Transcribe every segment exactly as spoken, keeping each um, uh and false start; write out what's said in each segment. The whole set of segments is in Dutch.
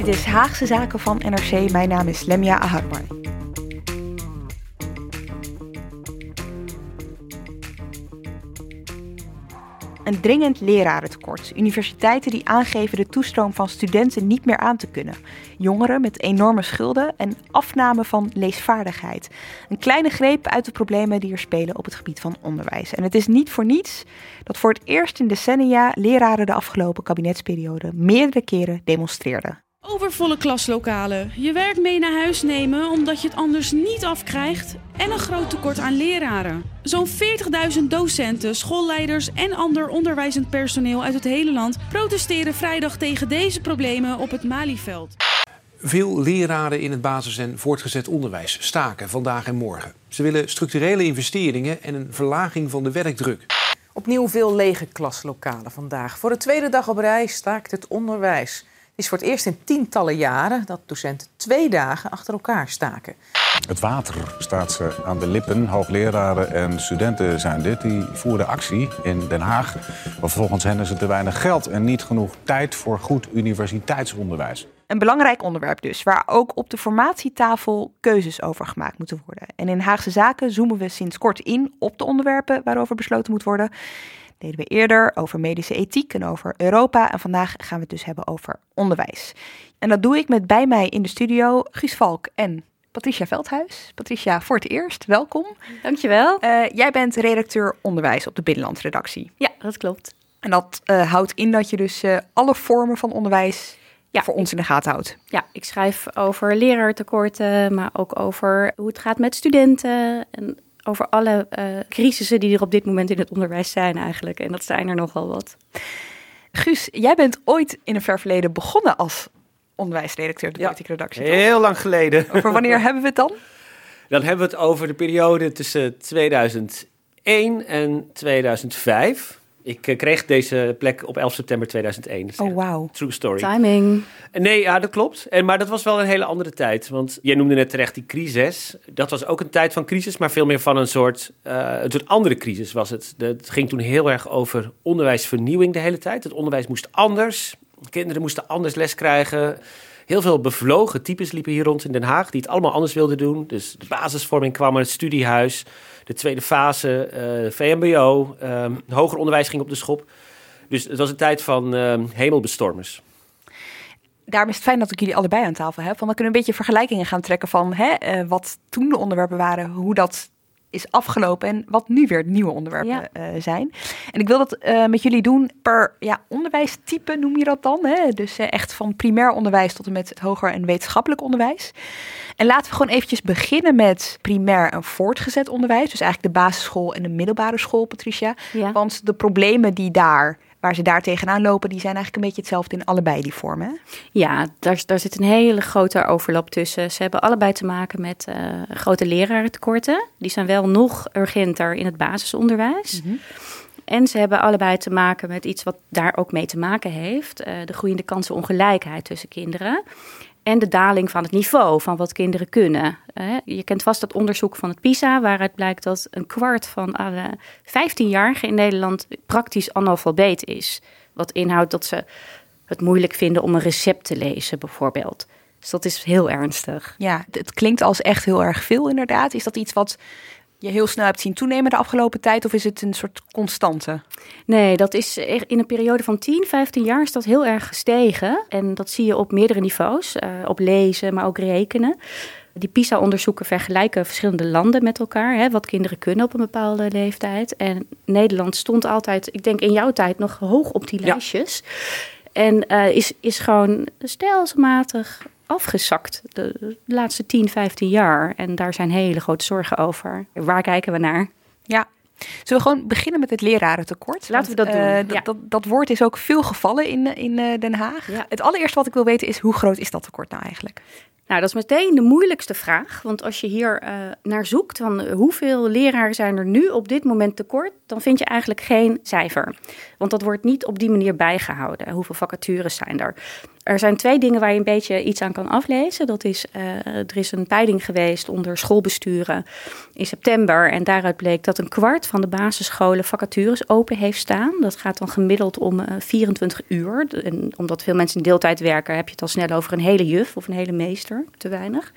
Dit is Haagse Zaken van N R C. Mijn naam is Lemia Aharwai. Een dringend lerarentekort. Universiteiten die aangeven de toestroom van studenten niet meer aan te kunnen. Jongeren met enorme schulden en afname van leesvaardigheid. Een kleine greep uit de problemen die er spelen op het gebied van onderwijs. En het is niet voor niets dat voor het eerst in decennia leraren de afgelopen kabinetsperiode meerdere keren demonstreerden. Overvolle klaslokalen, je werk mee naar huis nemen omdat je het anders niet afkrijgt en een groot tekort aan leraren. Zo'n veertigduizend docenten, schoolleiders en ander onderwijzend personeel uit het hele land protesteren vrijdag tegen deze problemen op het Malieveld. Veel leraren in het basis- en voortgezet onderwijs staken vandaag en morgen. Ze willen structurele investeringen en een verlaging van de werkdruk. Opnieuw veel lege klaslokalen vandaag. Voor de tweede dag op rij staakt het onderwijs. Het is voor het eerst in tientallen jaren dat docenten twee dagen achter elkaar staken. Het water staat ze aan de lippen. Hoogleraren en studenten zijn dit. Die voeren actie in Den Haag. Maar volgens hen is er te weinig geld en niet genoeg tijd voor goed universiteitsonderwijs. Een belangrijk onderwerp dus, waar ook op de formatietafel keuzes over gemaakt moeten worden. En in Haagse Zaken zoomen we sinds kort in op de onderwerpen waarover besloten moet worden. Dat deden we eerder over medische ethiek en over Europa. En vandaag gaan we het dus hebben over onderwijs. En dat doe ik met bij mij in de studio Guus Valk en Patricia Veldhuis. Patricia, voor het eerst, welkom. Dankjewel. Uh, jij bent redacteur onderwijs op de Binnenlandredactie. Ja, dat klopt. En dat uh, houdt in dat je dus uh, alle vormen van onderwijs ja, voor ons in de gaten houdt. Ja, ik schrijf over leraartekorten, maar ook over hoe het gaat met studenten en over alle uh, crisissen die er op dit moment in het onderwijs zijn eigenlijk. En dat zijn er nogal wat. Guus, jij bent ooit in een ver verleden begonnen als onderwijsredacteur de politieke ja, redactie. Heel lang geleden. Over wanneer hebben we het dan? Dan hebben we het over de periode tussen tweeduizend één en tweeduizend vijf. Ik uh, kreeg deze plek op elf september tweeduizend één. Oh, wow. True story. Timing. Nee, ja, dat klopt. En, maar dat was wel een hele andere tijd. Want jij noemde net terecht die crisis. Dat was ook een tijd van crisis, maar veel meer van een soort, uh, een soort andere crisis was het. Het ging toen heel erg over onderwijsvernieuwing de hele tijd. Het onderwijs moest anders. Kinderen moesten anders les krijgen. Heel veel bevlogen types liepen hier rond in Den Haag die het allemaal anders wilden doen. Dus de basisvorming kwam er, het studiehuis, de tweede fase, uh, V M B O, uh, hoger onderwijs ging op de schop. Dus het was een tijd van uh, hemelbestormers. Daarom is het fijn dat ik jullie allebei aan tafel heb. Want dan kunnen we een beetje vergelijkingen gaan trekken van hè, uh, wat toen de onderwerpen waren, hoe dat is afgelopen en wat nu weer nieuwe onderwerpen ja. uh, zijn. En ik wil dat uh, met jullie doen per ja, onderwijstype, noem je dat dan. Hè? Dus uh, echt van primair onderwijs tot en met het hoger en wetenschappelijk onderwijs. En laten we gewoon eventjes beginnen met primair en voortgezet onderwijs. Dus eigenlijk de basisschool en de middelbare school, Patricia. Ja. Want de problemen die daar, waar ze daar tegenaan lopen, die zijn eigenlijk een beetje hetzelfde in allebei die vormen. Hè? Ja, daar, daar zit een hele grote overlap tussen. Ze hebben allebei te maken met uh, grote lerarentekorten. Die zijn wel nog urgenter in het basisonderwijs. Mm-hmm. En ze hebben allebei te maken met iets wat daar ook mee te maken heeft. Uh, de groeiende kansenongelijkheid tussen kinderen. En de daling van het niveau van wat kinderen kunnen. Uh, je kent vast dat onderzoek van het PISA, waaruit blijkt dat een kwart van alle vijftienjarigen in Nederland praktisch analfabeet is. Wat inhoudt dat ze het moeilijk vinden om een recept te lezen, bijvoorbeeld. Dus dat is heel ernstig. Ja, het klinkt als echt heel erg veel inderdaad. Is dat iets wat je heel snel hebt zien toenemen de afgelopen tijd? Of is het een soort constante? Nee, dat is in een periode van tien, vijftien jaar is dat heel erg gestegen. En dat zie je op meerdere niveaus. Uh, op lezen, maar ook rekenen. Die PISA-onderzoeken vergelijken verschillende landen met elkaar. Hè, wat kinderen kunnen op een bepaalde leeftijd. En Nederland stond altijd, ik denk in jouw tijd, nog hoog op die lijstjes. Ja. En uh, is, is gewoon stelselmatig afgezakt de, de laatste tien, vijftien jaar. En daar zijn hele grote zorgen over. Waar kijken we naar? Ja. Zullen we gewoon beginnen met het lerarentekort? Laten Want, we dat doen. Uh, d- ja. dat, dat woord is ook veel gevallen in, in uh, Den Haag. Ja. Het allereerste wat ik wil weten is, hoe groot is dat tekort nou eigenlijk? Nou, dat is meteen de moeilijkste vraag. Want als je hier uh, naar zoekt, van uh, hoeveel leraren zijn er nu op dit moment tekort, dan vind je eigenlijk geen cijfer. Want dat wordt niet op die manier bijgehouden. Hoeveel vacatures zijn er? Er zijn twee dingen waar je een beetje iets aan kan aflezen. Dat is, uh, er is een peiling geweest onder schoolbesturen in september. En daaruit bleek dat een kwart van de basisscholen vacatures open heeft staan. Dat gaat dan gemiddeld om uh, vierentwintig uur. En omdat veel mensen in deeltijd werken, heb je het al snel over een hele juf of een hele meester. Te weinig.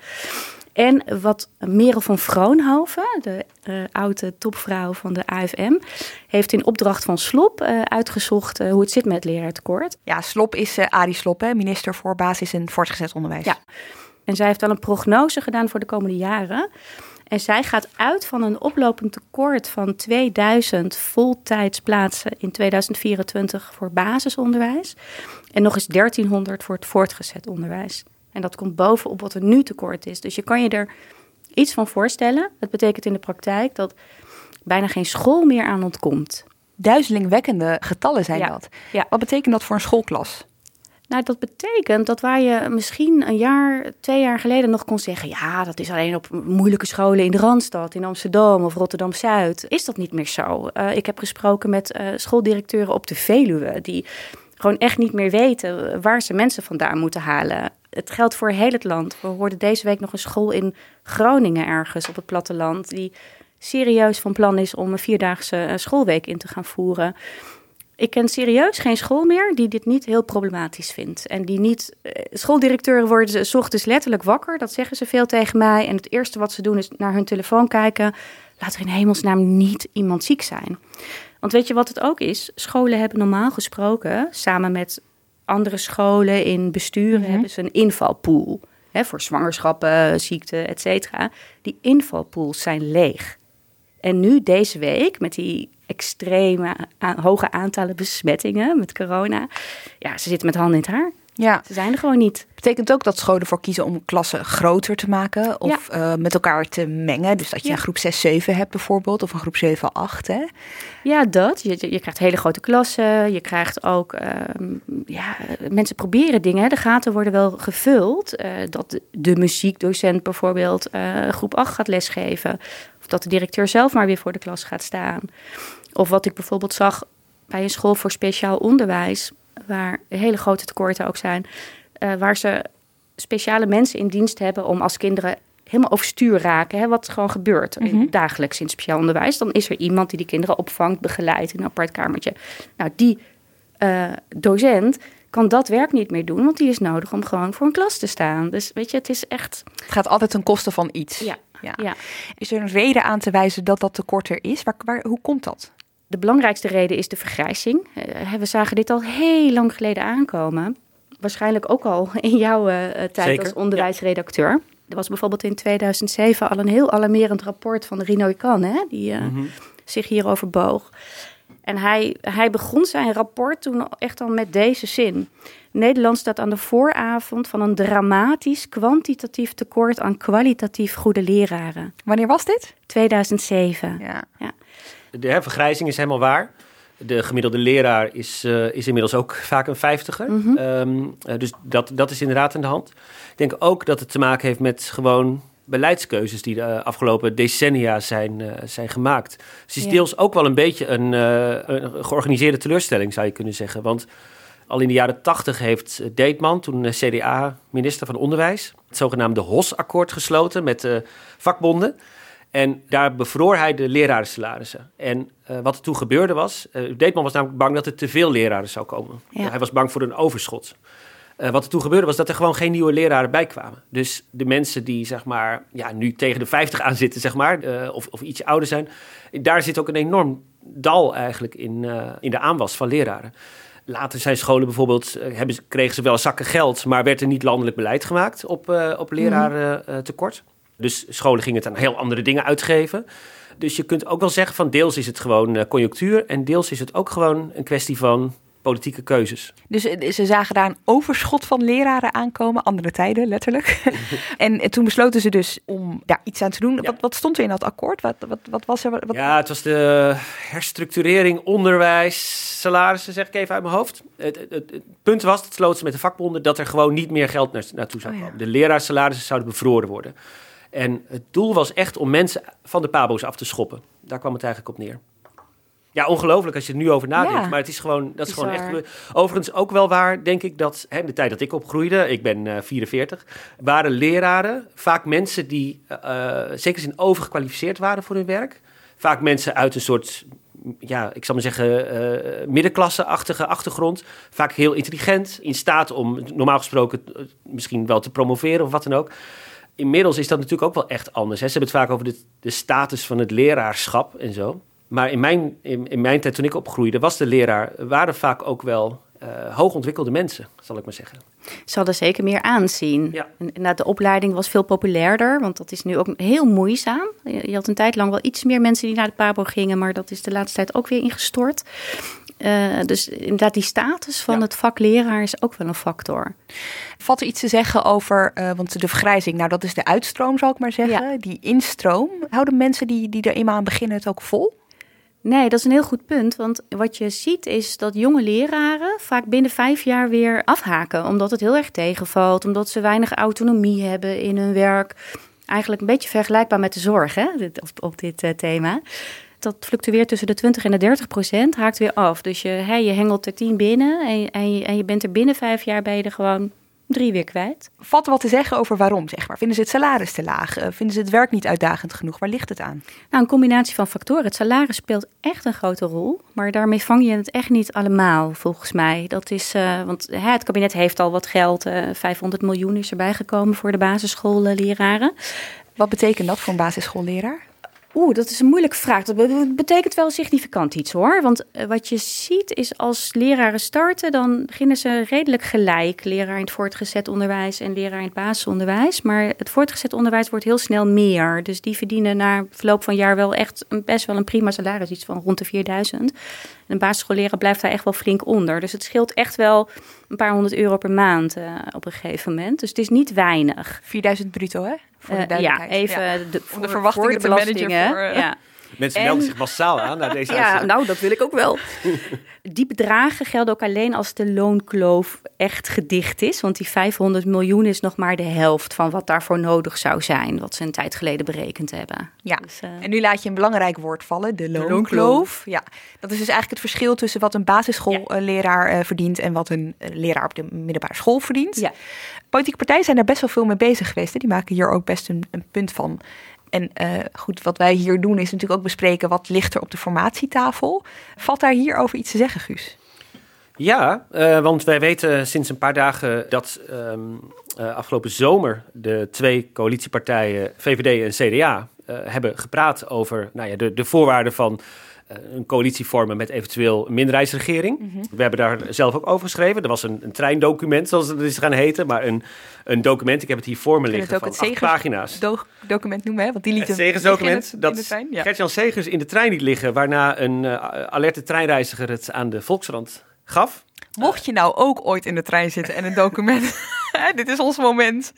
En wat Merel van Vroonhoven, de uh, oude topvrouw van de A F M, heeft in opdracht van Slop uh, uitgezocht uh, hoe het zit met het leraartekort. Ja, Slop is uh, Arie Slop, hè, minister voor basis- en voortgezet onderwijs. Ja, en zij heeft wel een prognose gedaan voor de komende jaren. En zij gaat uit van een oplopend tekort van tweeduizend voltijdsplaatsen in tweeduizend vierentwintig voor basisonderwijs. En nog eens dertienhonderd voor het voortgezet onderwijs. En dat komt bovenop wat er nu tekort is. Dus je kan je er iets van voorstellen. Dat betekent in de praktijk dat bijna geen school meer aan ontkomt. Duizelingwekkende getallen zijn ja. dat. Ja. Wat betekent dat voor een schoolklas? Nou, dat betekent dat waar je misschien een jaar, twee jaar geleden nog kon zeggen, ja, dat is alleen op moeilijke scholen in de Randstad, in Amsterdam of Rotterdam-Zuid, is dat niet meer zo. Uh, ik heb gesproken met uh, schooldirecteuren op de Veluwe, die gewoon echt niet meer weten waar ze mensen vandaan moeten halen. Het geldt voor heel het land. We hoorden deze week nog een school in Groningen ergens op het platteland, die serieus van plan is om een vierdaagse schoolweek in te gaan voeren. Ik ken serieus geen school meer die dit niet heel problematisch vindt. En die niet. Schooldirecteuren worden 's ochtends letterlijk wakker. Dat zeggen ze veel tegen mij. En het eerste wat ze doen is naar hun telefoon kijken. Laat er in hemelsnaam niet iemand ziek zijn. Want weet je wat het ook is? Scholen hebben normaal gesproken, samen met andere scholen in besturen, mm-hmm. hebben ze een invalpool. Hè, voor zwangerschappen, ziekte, et cetera. Die invalpools zijn leeg. En nu deze week, met die extreme aan, hoge aantallen besmettingen met corona, ja, ze zitten met handen in het haar. Ja. Ze zijn er gewoon niet. Betekent ook dat scholen ervoor kiezen om klassen groter te maken of ja. uh, met elkaar te mengen. Dus dat je ja. een groep zes zeven hebt bijvoorbeeld of een groep zeven acht. Hè? Ja, dat. Je, je krijgt hele grote klassen. Je krijgt ook, um, ja, mensen proberen dingen. De gaten worden wel gevuld. Uh, dat de, de muziekdocent bijvoorbeeld uh, groep acht gaat lesgeven. Of dat de directeur zelf maar weer voor de klas gaat staan. Of wat ik bijvoorbeeld zag bij een school voor speciaal onderwijs, waar hele grote tekorten ook zijn, uh, waar ze speciale mensen in dienst hebben om als kinderen helemaal overstuur raken, hè, wat gewoon gebeurt mm-hmm. in, dagelijks in speciaal onderwijs. Dan is er iemand die die kinderen opvangt, begeleidt in een apart kamertje. Nou, die uh, docent kan dat werk niet meer doen, want die is nodig om gewoon voor een klas te staan. Dus weet je, het is echt. Het gaat altijd ten koste van iets. Ja. Ja. Ja. Is er een reden aan te wijzen dat dat tekort er is? Waar, waar, hoe komt dat? De belangrijkste reden is de vergrijzing. Uh, we zagen dit al heel lang geleden aankomen. Waarschijnlijk ook al in jouw uh, tijd Zeker, als onderwijsredacteur. Ja. Er was bijvoorbeeld in tweeduizend zeven al een heel alarmerend rapport van Rino Ikan, hè, die uh, mm-hmm. zich hierover boog. En hij, hij begon zijn rapport toen echt al met deze zin. Nederland staat aan de vooravond van een dramatisch kwantitatief tekort aan kwalitatief goede leraren. Wanneer was dit? tweeduizend zeven. Ja. Ja. De hè, vergrijzing is helemaal waar. De gemiddelde leraar is, uh, is inmiddels ook vaak een vijftiger. Mm-hmm. Um, uh, dus dat, dat is inderdaad aan de hand. Ik denk ook dat het te maken heeft met gewoon beleidskeuzes die de afgelopen decennia zijn, uh, zijn gemaakt. Dus het is ja. deels ook wel een beetje een, uh, een georganiseerde teleurstelling, zou je kunnen zeggen. Want al in de jaren tachtig heeft Deetman, toen C D A-minister van Onderwijs, het zogenaamde H O S-akkoord gesloten met uh, vakbonden. En daar bevroor hij de lerarensalarissen. En uh, wat er toen gebeurde was, uh, Deetman was namelijk bang dat er te veel leraren zou komen. Ja. Uh, hij was bang voor een overschot. Uh, wat er toen gebeurde was dat er gewoon geen nieuwe leraren bij kwamen. Dus de mensen die zeg maar, ja, nu tegen de vijftig aan zitten, zeg maar, uh, of, of iets ouder zijn, daar zit ook een enorm dal eigenlijk in, uh, in de aanwas van leraren. Later zijn scholen bijvoorbeeld, uh, hebben, kregen ze wel zakken geld, maar werd er niet landelijk beleid gemaakt op, uh, op lerarentekort. Uh, Dus scholen gingen het aan heel andere dingen uitgeven. Dus je kunt ook wel zeggen van deels is het gewoon uh, conjunctuur en deels is het ook gewoon een kwestie van politieke keuzes. Dus ze zagen daar een overschot van leraren aankomen, andere tijden letterlijk. en toen besloten ze dus om daar iets aan te doen. Ja. Wat, wat stond er in dat akkoord? Wat, wat, wat was er? Wat... Ja, het was de herstructurering, onderwijs, salarissen, zeg ik even uit mijn hoofd. Het, het, het, het punt was, het sloot ze met de vakbonden, dat er gewoon niet meer geld naar, naartoe zou komen. Oh, ja. De leraarsalarissen zouden bevroren worden. En het doel was echt om mensen van de pabo's af te schoppen. Daar kwam het eigenlijk op neer. Ja, ongelooflijk als je er nu over nadenkt. Ja, maar het is gewoon, dat is gewoon echt gebeurd. Overigens ook wel waar, denk ik, dat hè, de tijd dat ik opgroeide, ik ben uh, vierenveertig, waren leraren vaak mensen die uh, zeker in overgekwalificeerd waren voor hun werk. Vaak mensen uit een soort, ja, ik zal maar zeggen, uh, middenklasse-achtige achtergrond. Vaak heel intelligent, in staat om normaal gesproken uh, misschien wel te promoveren of wat dan ook. Inmiddels is dat natuurlijk ook wel echt anders. Hè. Ze hebben het vaak over de, de status van het leraarschap en zo. Maar in mijn, in, in mijn tijd, toen ik opgroeide, was de leraar, waren vaak ook wel uh, hoogontwikkelde mensen, zal ik maar zeggen. Ze hadden zeker meer aanzien. Ja. En, en de opleiding was veel populairder, want dat is nu ook heel moeizaam. Je had een tijd lang wel iets meer mensen die naar de pabo gingen, maar dat is de laatste tijd ook weer ingestort. Uh, dus inderdaad, die status van ja. het vak leraar is ook wel een factor. Valt er iets te zeggen over, uh, want de vergrijzing, nou dat is de uitstroom, zal ik maar zeggen. Ja. Die instroom, houden mensen die, die er eenmaal aan beginnen het ook vol? Nee, dat is een heel goed punt. Want wat je ziet is dat jonge leraren vaak binnen vijf jaar weer afhaken. Omdat het heel erg tegenvalt, omdat ze weinig autonomie hebben in hun werk. Eigenlijk een beetje vergelijkbaar met de zorg, hè, op, op dit uh, thema. Dat fluctueert tussen de twintig en de dertig procent, haakt weer af. Dus je, hè, je hengelt er tien binnen en, en, je, en je bent er binnen vijf jaar ben je er gewoon drie weer kwijt. Valt er wat te zeggen over waarom, zeg maar? Vinden ze het salaris te laag? Uh, vinden ze het werk niet uitdagend genoeg? Waar ligt het aan? Nou, een combinatie van factoren. Het salaris speelt echt een grote rol. Maar daarmee vang je het echt niet allemaal, volgens mij. Dat is, uh, want hè, het kabinet heeft al wat geld. Uh, vijfhonderd miljoen is erbij gekomen voor de basisschoolleraren. Wat betekent dat voor een basisschoolleraar? Oeh, dat is een moeilijke vraag. Dat betekent wel significant iets, hoor. Want uh, wat je ziet is als leraren starten, dan beginnen ze redelijk gelijk. Leraar in het voortgezet onderwijs en leraar in het basisonderwijs. Maar het voortgezet onderwijs wordt heel snel meer. Dus die verdienen na verloop van jaar wel echt een, best wel een prima salaris. Iets van rond de vierduizend. En een basisschoolleraar blijft daar echt wel flink onder. Dus het scheelt echt wel een paar honderd euro per maand uh, op een gegeven moment. Dus het is niet weinig. vierduizend bruto, hè? Voor de uh, ja, even ja. De, voor, Om de verwachtingen voor de belastingen. Voor, uh... ja. Mensen en, melden zich massaal aan naar deze Ja, uitzending. nou, dat wil ik ook wel. Die bedragen gelden ook alleen als de loonkloof echt gedicht is. Want die vijfhonderd miljoen is nog maar de helft van wat daarvoor nodig zou zijn. Wat ze een tijd geleden berekend hebben. Ja, dus, uh... en nu laat je een belangrijk woord vallen, de loonkloof. De loonkloof. Ja, dat is dus eigenlijk het verschil tussen wat een basisschoolleraar ja. uh, verdient en wat een uh, leraar op de middelbare school verdient. Ja. Politieke partijen zijn daar best wel veel mee bezig geweest. Hè? Die maken hier ook best een, een punt van. En uh, goed, wat wij hier doen is natuurlijk ook bespreken wat ligt er op de formatietafel. Valt daar hierover iets te zeggen, Guus? Ja, uh, want wij weten sinds een paar dagen dat um, uh, afgelopen zomer de twee coalitiepartijen V V D en C D A uh, hebben gepraat over nou ja, de, de voorwaarden van uh, een coalitie vormen met eventueel een minderheidsregering. Mm-hmm. We hebben daar zelf ook over geschreven. Er was een, een treindocument, zoals het is gaan heten, maar een, een document, ik heb het hier voor me liggen, van acht pagina's. Do- document noemen, hè? Want die liet het Segers-document, dat in trein, ja. Gert-Jan Segers in de trein liet liggen, waarna een uh, alerte treinreiziger het aan de Volkskrant gaf. Mocht je nou ook ooit in de trein zitten en een document... Dit is ons moment.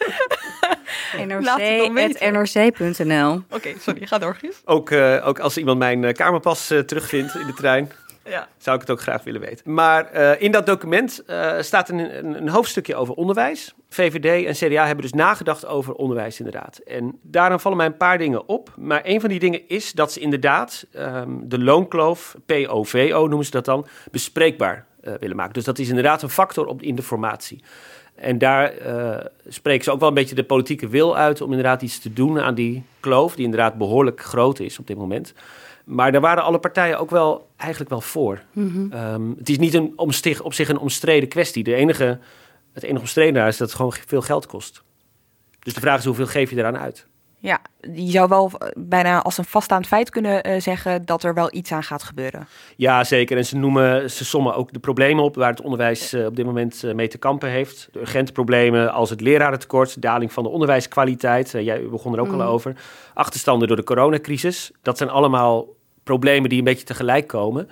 N R C at N R C punt N L Oké, okay, sorry, ga door, Guus. Ook, uh, ook als iemand mijn uh, kamerpas uh, terugvindt in de trein... Ja. Zou ik het ook graag willen weten. Maar uh, in dat document uh, staat een, een, een hoofdstukje over onderwijs. V V D en C D A hebben dus nagedacht over onderwijs inderdaad. En daarom vallen mij een paar dingen op. Maar een van die dingen is dat ze inderdaad um, de loonkloof, P O V O noemen ze dat dan, bespreekbaar uh, willen maken. Dus dat is inderdaad een factor op, in de formatie. En daar uh, spreken ze ook wel een beetje de politieke wil uit om inderdaad iets te doen aan die kloof, die inderdaad behoorlijk groot is op dit moment. Maar daar waren alle partijen ook wel eigenlijk wel voor. Mm-hmm. Um, het is niet een omstig, op zich een omstreden kwestie. De enige, het enige omstreden daar is dat het gewoon veel geld kost. Dus de vraag is hoeveel geef je eraan uit? Ja, je zou wel bijna als een vaststaand feit kunnen uh, zeggen dat er wel iets aan gaat gebeuren. Ja, zeker. En ze noemen, ze sommen ook de problemen op waar het onderwijs uh, op dit moment uh, mee te kampen heeft. De urgente problemen als het lerarentekort, daling van de onderwijskwaliteit. Uh, jij begon er ook mm. al over. Achterstanden door de coronacrisis. Dat zijn allemaal problemen die een beetje tegelijk komen.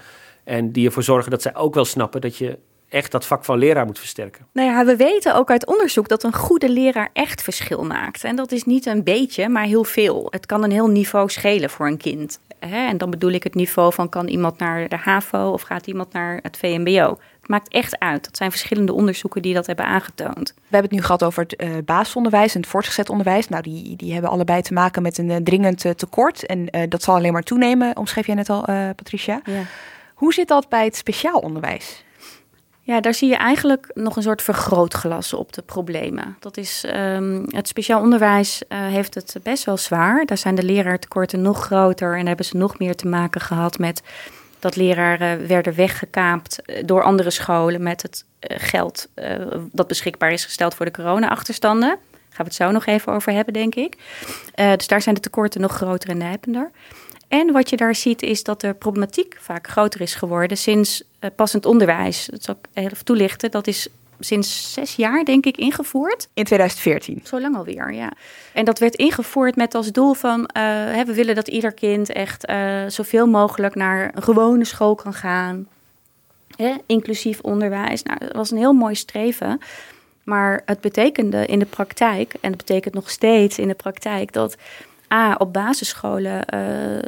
En die ervoor zorgen dat zij ook wel snappen dat je echt dat vak van leraar moet versterken. Nou ja, we weten ook uit onderzoek dat een goede leraar echt verschil maakt. En dat is niet een beetje, maar heel veel. Het kan een heel niveau schelen voor een kind. Hè? En dan bedoel ik het niveau van kan iemand naar de HAVO of gaat iemand naar het V M B O. Het maakt echt uit. Dat zijn verschillende onderzoeken die dat hebben aangetoond. We hebben het nu gehad over het uh, basisonderwijs en het voortgezet onderwijs. Nou, die, die hebben allebei te maken met een uh, dringend uh, tekort. En uh, dat zal alleen maar toenemen, omschreef jij net al, uh, Patricia. Ja. Hoe zit dat bij het speciaal onderwijs? Ja, daar zie je eigenlijk nog een soort vergrootglas op de problemen. Dat is, um, het speciaal onderwijs uh, heeft het best wel zwaar. Daar zijn de leraartekorten nog groter en hebben ze nog meer te maken gehad met dat leraren werden weggekaapt door andere scholen met het uh, geld uh, dat beschikbaar is gesteld voor de corona-achterstanden. Daar gaan we het zo nog even over hebben, denk ik. Uh, dus daar zijn de tekorten nog groter en nijpender. En wat je daar ziet is dat de problematiek vaak groter is geworden sinds uh, passend onderwijs. Dat zal ik even toelichten. Dat is sinds zes jaar, denk ik, ingevoerd. In tweeduizend veertien. Zo lang alweer, ja. En dat werd ingevoerd met als doel van... Uh, hè, we willen dat ieder kind echt uh, zoveel mogelijk naar een gewone school kan gaan. Hè, inclusief onderwijs. Nou, dat was een heel mooi streven. Maar het betekende in de praktijk, en het betekent nog steeds in de praktijk... dat A, op basisscholen uh,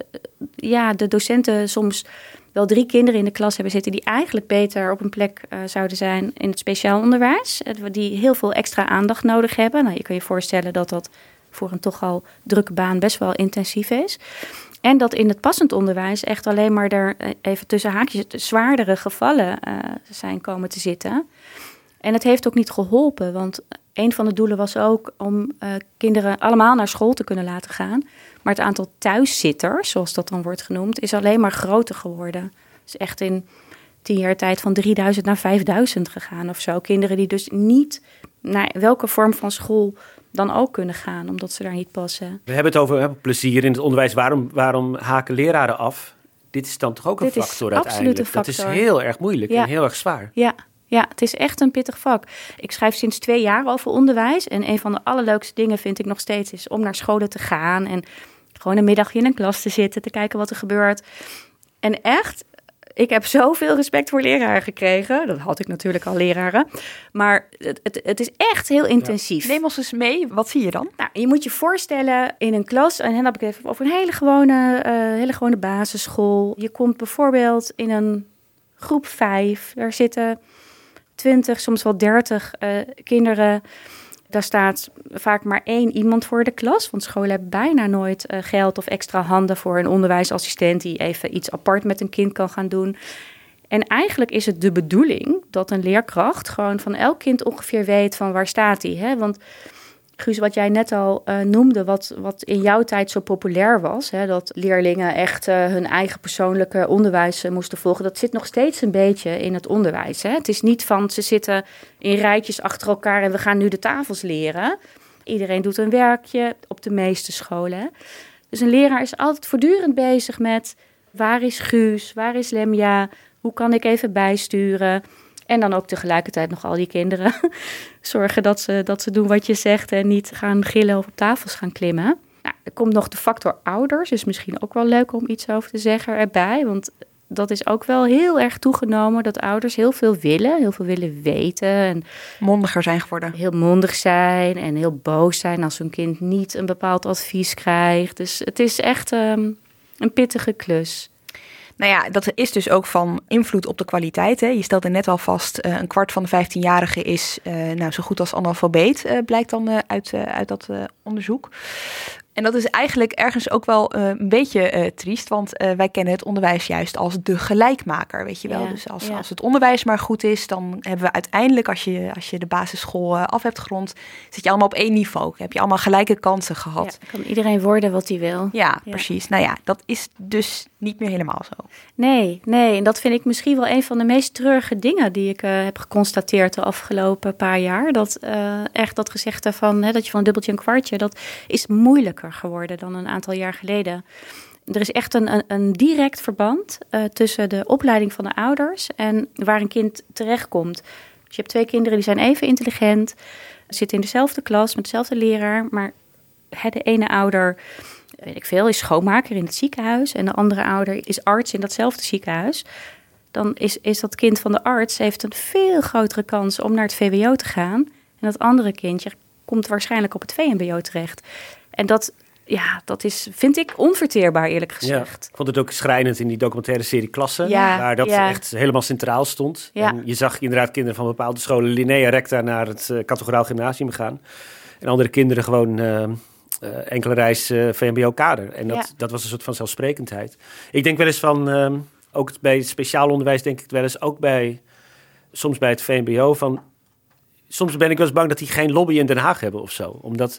ja, de docenten soms wel drie kinderen in de klas hebben zitten die eigenlijk beter op een plek uh, zouden zijn in het speciaal onderwijs. Die heel veel extra aandacht nodig hebben. Nou, je kan je voorstellen dat dat voor een toch al drukke baan best wel intensief is. En dat in het passend onderwijs echt alleen maar er even tussen haakjes zwaardere gevallen uh, zijn komen te zitten. En het heeft ook niet geholpen, want een van de doelen was ook om uh, kinderen allemaal naar school te kunnen laten gaan. Maar het aantal thuiszitters, zoals dat dan wordt genoemd, is alleen maar groter geworden. Dus echt in tien jaar tijd van drieduizend naar vijfduizend gegaan of zo. Kinderen die dus niet naar welke vorm van school dan ook kunnen gaan, omdat ze daar niet passen. We hebben het over hè, plezier in het onderwijs. Waarom, waarom haken leraren af? Dit is dan toch ook een Dit factor is uiteindelijk? Een factor. Dat is heel erg moeilijk ja. en heel erg zwaar. Ja. Ja, het is echt een pittig vak. Ik schrijf sinds twee jaar over onderwijs. En een van de allerleukste dingen vind ik nog steeds is om naar scholen te gaan. En gewoon een middagje in een klas te zitten, te kijken wat er gebeurt. En echt, ik heb zoveel respect voor leraren gekregen. Dat had ik natuurlijk al leraren. Maar het, het, het is echt heel intensief. Ja. Neem ons eens mee. Wat zie je dan? Nou, je moet je voorstellen in een klas. En dan heb ik het even over een hele gewone, uh, hele gewone basisschool. Je komt bijvoorbeeld in een groep vijf. Daar zitten twintig, soms wel dertig uh, kinderen. Daar staat vaak maar één iemand voor de klas. Want scholen hebben bijna nooit uh, geld of extra handen voor een onderwijsassistent die even iets apart met een kind kan gaan doen. En eigenlijk is het de bedoeling dat een leerkracht gewoon van elk kind ongeveer weet van waar staat hij. Hè? Want Guus, wat jij net al uh, noemde, wat, wat in jouw tijd zo populair was, hè, dat leerlingen echt uh, hun eigen persoonlijke onderwijs uh, moesten volgen, dat zit nog steeds een beetje in het onderwijs. Hè. Het is niet van ze zitten in rijtjes achter elkaar en we gaan nu de tafels leren. Iedereen doet een werkje op de meeste scholen. Hè. Dus een leraar is altijd voortdurend bezig met waar is Guus, waar is Lemja, hoe kan ik even bijsturen? En dan ook tegelijkertijd nog al die kinderen zorgen dat ze, dat ze doen wat je zegt en niet gaan gillen of op tafels gaan klimmen. Nou, er komt nog de factor ouders, is misschien ook wel leuk om iets over te zeggen erbij. Want dat is ook wel heel erg toegenomen dat ouders heel veel willen, heel veel willen weten. En mondiger zijn geworden. Heel mondig zijn en heel boos zijn als hun kind niet een bepaald advies krijgt. Dus het is echt um, een pittige klus. Nou ja, dat is dus ook van invloed op de kwaliteit. Hè. Je stelde net al vast, uh, een kwart van de vijftienjarigen is uh, nou, zo goed als analfabeet, uh, blijkt dan uh, uit, uh, uit dat uh, onderzoek. En dat is eigenlijk ergens ook wel uh, een beetje uh, triest, want uh, wij kennen het onderwijs juist als de gelijkmaker, weet je wel. Ja, dus als, ja. als het onderwijs maar goed is, dan hebben we uiteindelijk, als je, als je de basisschool uh, af hebt gerond, zit je allemaal op één niveau. Heb je allemaal gelijke kansen gehad. Ja, kan iedereen worden wat hij wil. Ja, ja, precies. Nou ja, dat is dus niet meer helemaal zo. Nee, nee. En dat vind ik misschien wel een van de meest treurige dingen die ik uh, heb geconstateerd de afgelopen paar jaar. Dat uh, echt dat gezegde van, hè, dat je van een dubbeltje een kwartje, dat is moeilijker geworden dan een aantal jaar geleden. Er is echt een, een, een direct verband uh, tussen de opleiding van de ouders en waar een kind terechtkomt. Dus je hebt twee kinderen die zijn even intelligent, zitten in dezelfde klas met dezelfde leraar, maar hè, de ene ouder weet ik veel, is schoonmaker in het ziekenhuis en de andere ouder is arts in datzelfde ziekenhuis, dan is, is dat kind van de arts heeft een veel grotere kans om naar het V W O te gaan. En dat andere kindje komt waarschijnlijk op het V M B O terecht. En dat, ja, dat is, vind ik, onverteerbaar, eerlijk gezegd. Ja, ik vond het ook schrijnend in die documentaire serie Klassen, ja, waar dat ja. echt helemaal centraal stond. Ja. En je zag inderdaad kinderen van bepaalde scholen linea recta naar het uh, categoraal gymnasium gaan. En andere kinderen gewoon uh, uh, enkele reis uh, V M B O-kader. En dat, Ja. dat was een soort van zelfsprekendheid. Ik denk wel eens van, uh, ook bij het speciaal onderwijs denk ik wel eens, ook bij, soms bij het V M B O, van, soms ben ik wel eens bang dat die geen lobby in Den Haag hebben of zo. Omdat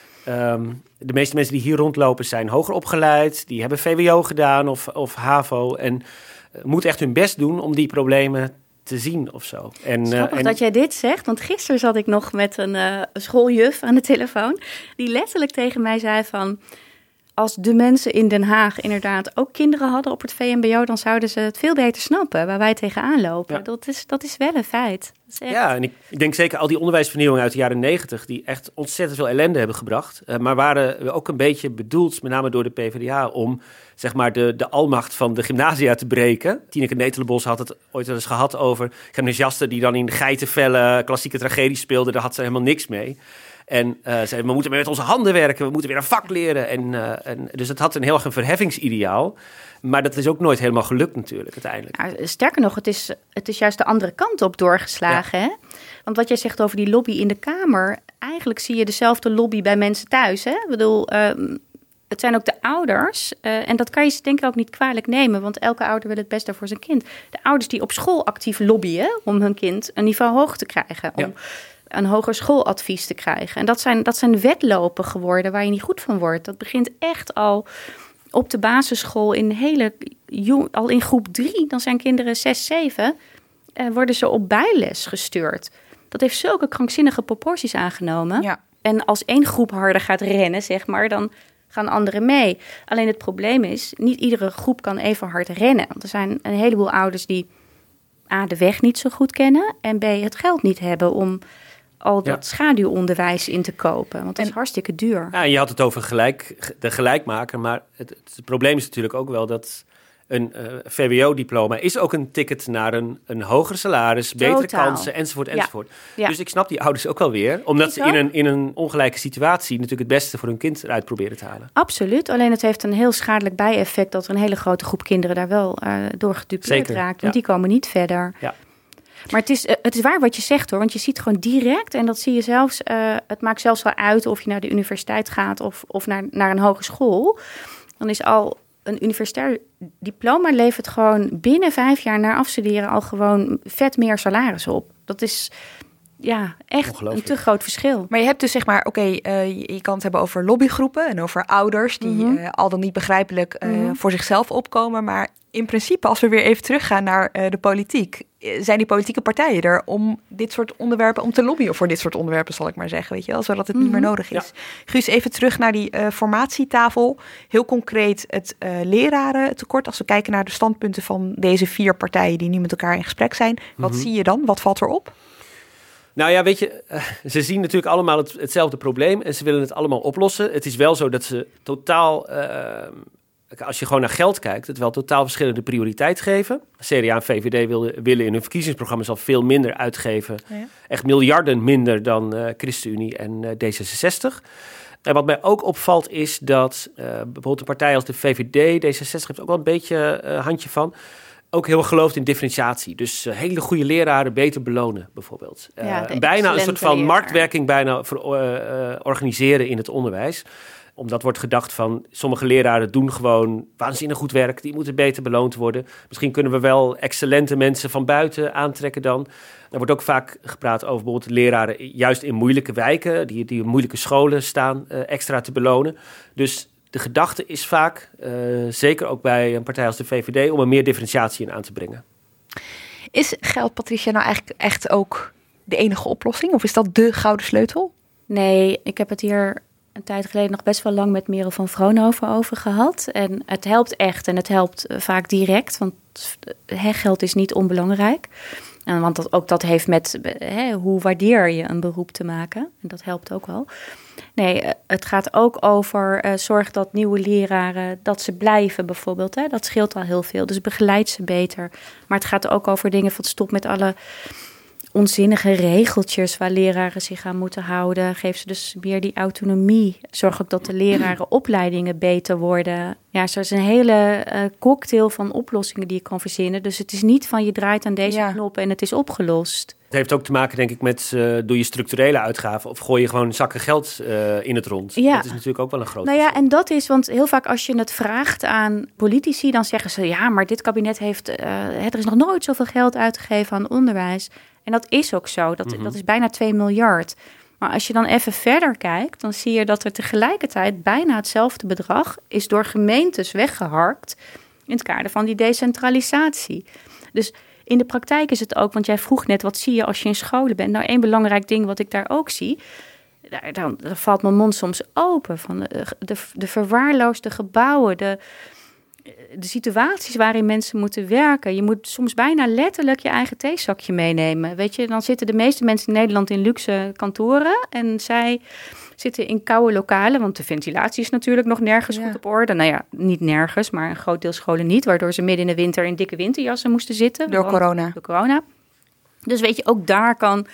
um, de meeste mensen die hier rondlopen zijn hoger opgeleid, die hebben V W O gedaan of, of HAVO en uh, moeten echt hun best doen om die problemen te zien of zo. En, Grappig uh, en... dat jij dit zegt, want gisteren zat ik nog met een uh, schooljuf aan de telefoon, die letterlijk tegen mij zei van, als de mensen in Den Haag inderdaad ook kinderen hadden op het V M B O, dan zouden ze het veel beter snappen waar wij tegenaan lopen. Ja. Dat is, dat is wel een feit. Dat is echt... Ja, en ik, ik denk zeker al die onderwijsvernieuwingen uit de jaren negentig, die echt ontzettend veel ellende hebben gebracht, uh, maar waren ook een beetje bedoeld, met name door de P v d A, om zeg maar de, de almacht van de gymnasia te breken. Tineke Netelenbos had het ooit wel eens gehad over gymnasiasten die dan in geitenvellen klassieke tragedies speelden. Daar had ze helemaal niks mee. En uh, zei, we moeten met onze handen werken, we moeten weer een vak leren. En, uh, en, dus het had een heel erg een verheffingsideaal. Maar dat is ook nooit helemaal gelukt natuurlijk uiteindelijk. Ja, sterker nog, het is, het is juist de andere kant op doorgeslagen. Ja. Hè? Want wat jij zegt over die lobby in de Kamer, eigenlijk zie je dezelfde lobby bij mensen thuis. Hè? Ik bedoel, um, het zijn ook de ouders. Uh, en dat kan je ze denk ik ook niet kwalijk nemen, want elke ouder wil het beste voor zijn kind. De ouders die op school actief lobbyen om hun kind een niveau hoog te krijgen. Om, ja. een hogerschooladvies te krijgen. En dat zijn, dat zijn wedlopen geworden waar je niet goed van wordt. Dat begint echt al op de basisschool in hele jong, al in groep drie. Dan zijn kinderen zes, zeven. Eh, worden ze op bijles gestuurd. Dat heeft zulke krankzinnige proporties aangenomen. Ja. En als één groep harder gaat rennen, zeg maar, dan gaan anderen mee. Alleen het probleem is, niet iedere groep kan even hard rennen. Want er zijn een heleboel ouders die A, de weg niet zo goed kennen en B, het geld niet hebben om al dat ja. schaduwonderwijs in te kopen. Want dat en, is hartstikke duur. Ja, en je had het over gelijk, de gelijkmaker. Maar het, het, het probleem is natuurlijk ook wel dat een uh, V W O-diploma is ook een ticket naar een, een hoger salaris, Totaal. betere kansen, enzovoort, enzovoort. Ja. Ja. Dus ik snap die ouders ook wel weer. Omdat ik ze in een, in een ongelijke situatie natuurlijk het beste voor hun kind eruit proberen te halen. Absoluut. Alleen het heeft een heel schadelijk bijeffect dat er een hele grote groep kinderen daar wel uh, door gedupeerd raakt. Want ja. die komen niet verder. Ja. Maar het is, het is waar wat je zegt hoor, want je ziet gewoon direct, en dat zie je zelfs, uh, het maakt zelfs wel uit of je naar de universiteit gaat of, of naar, naar een hogeschool. Dan is al een universitair diploma levert gewoon binnen vijf jaar na afstuderen al gewoon vet meer salaris op. Dat is ja echt een te groot verschil. Maar je hebt dus zeg maar, oké, okay, uh, je, je kan het hebben over lobbygroepen en over ouders die mm-hmm. uh, al dan niet begrijpelijk uh, mm-hmm. voor zichzelf opkomen, maar in principe, als we weer even teruggaan naar uh, de politiek, zijn die politieke partijen er om dit soort onderwerpen, om te lobbyen voor dit soort onderwerpen, zal ik maar zeggen, weet je wel, zodat het mm-hmm. niet meer nodig is. Ja. Guus, even terug naar die uh, formatietafel. Heel concreet het uh, lerarentekort. Als we kijken naar de standpunten van deze vier partijen die nu met elkaar in gesprek zijn, wat mm-hmm. zie je dan? Wat valt erop? Nou ja, weet je, uh, ze zien natuurlijk allemaal het, hetzelfde probleem en ze willen het allemaal oplossen. Het is wel zo dat ze totaal, uh, als je gewoon naar geld kijkt, het wel totaal verschillende prioriteit geven. C D A en V V D wilden, willen in hun verkiezingsprogramma's al veel minder uitgeven. Ja. Echt miljarden minder dan uh, ChristenUnie en uh, D zesenzestig. En wat mij ook opvalt is dat uh, bijvoorbeeld een partij als de V V D, D zesenzestig heeft ook wel een beetje uh, handje van, ook heel gelooft in differentiatie. Dus uh, hele goede leraren beter belonen, bijvoorbeeld. Uh, ja, bijna een soort van leraar. marktwerking bijna voor, uh, uh, organiseren in het onderwijs. Omdat wordt gedacht van, sommige leraren doen gewoon waanzinnig goed werk. Die moeten beter beloond worden. Misschien kunnen we wel excellente mensen van buiten aantrekken dan. Er wordt ook vaak gepraat over bijvoorbeeld leraren juist in moeilijke wijken, die, die in moeilijke scholen staan, uh, extra te belonen. Dus de gedachte is vaak, uh, zeker ook bij een partij als de V V D, om er meer differentiatie in aan te brengen. Is geld, Patricia, nou eigenlijk echt ook de enige oplossing? Of is dat de gouden sleutel? Nee, ik heb het hier een tijd geleden nog best wel lang met Merel van Vroonhoven over gehad. En het helpt echt en het helpt uh, vaak direct, want he, geld is niet onbelangrijk. En want dat, ook dat heeft met hè, hoe waardeer je een beroep te maken. En dat helpt ook wel. Nee, het gaat ook over uh, zorg dat nieuwe leraren, dat ze blijven bijvoorbeeld. Hè? Dat scheelt al heel veel. Dus begeleid ze beter. Maar het gaat ook over dingen van stop met alle onzinnige regeltjes waar leraren zich aan moeten houden. Geef ze dus meer die autonomie. Zorg ook dat de lerarenopleidingen beter worden. Ja, zo is een hele uh, cocktail van oplossingen die je kan verzinnen. Dus het is niet van je draait aan deze ja. knop en het is opgelost. Het heeft ook te maken, denk ik, met uh, doe je structurele uitgaven of gooi je gewoon zakken geld uh, in het rond. Ja. Dat is natuurlijk ook wel een groot Nou ja, en dat is, want heel vaak als je het vraagt aan politici, dan zeggen ze ja, maar dit kabinet heeft, uh, er is nog nooit zoveel geld uitgegeven aan onderwijs. En dat is ook zo. Dat, mm-hmm. dat is bijna twee miljard. Maar als je dan even verder kijkt, dan zie je dat er tegelijkertijd bijna hetzelfde bedrag is door gemeentes weggeharkt in het kader van die decentralisatie. Dus in de praktijk is het ook, want jij vroeg net, wat zie je als je in scholen bent? Nou, één belangrijk ding wat ik daar ook zie, daar, dan, dan valt mijn mond soms open van de, de, de verwaarloosde gebouwen, de, de situaties waarin mensen moeten werken. Je moet soms bijna letterlijk je eigen theezakje meenemen. Weet je, dan zitten de meeste mensen in Nederland in luxe kantoren en zij zitten in koude lokalen, want de ventilatie is natuurlijk nog nergens ja. goed op orde. Nou ja, niet nergens, maar een groot deel scholen niet, waardoor ze midden in de winter in dikke winterjassen moesten zitten. Door corona. Door corona. Dus weet je, ook daar kan,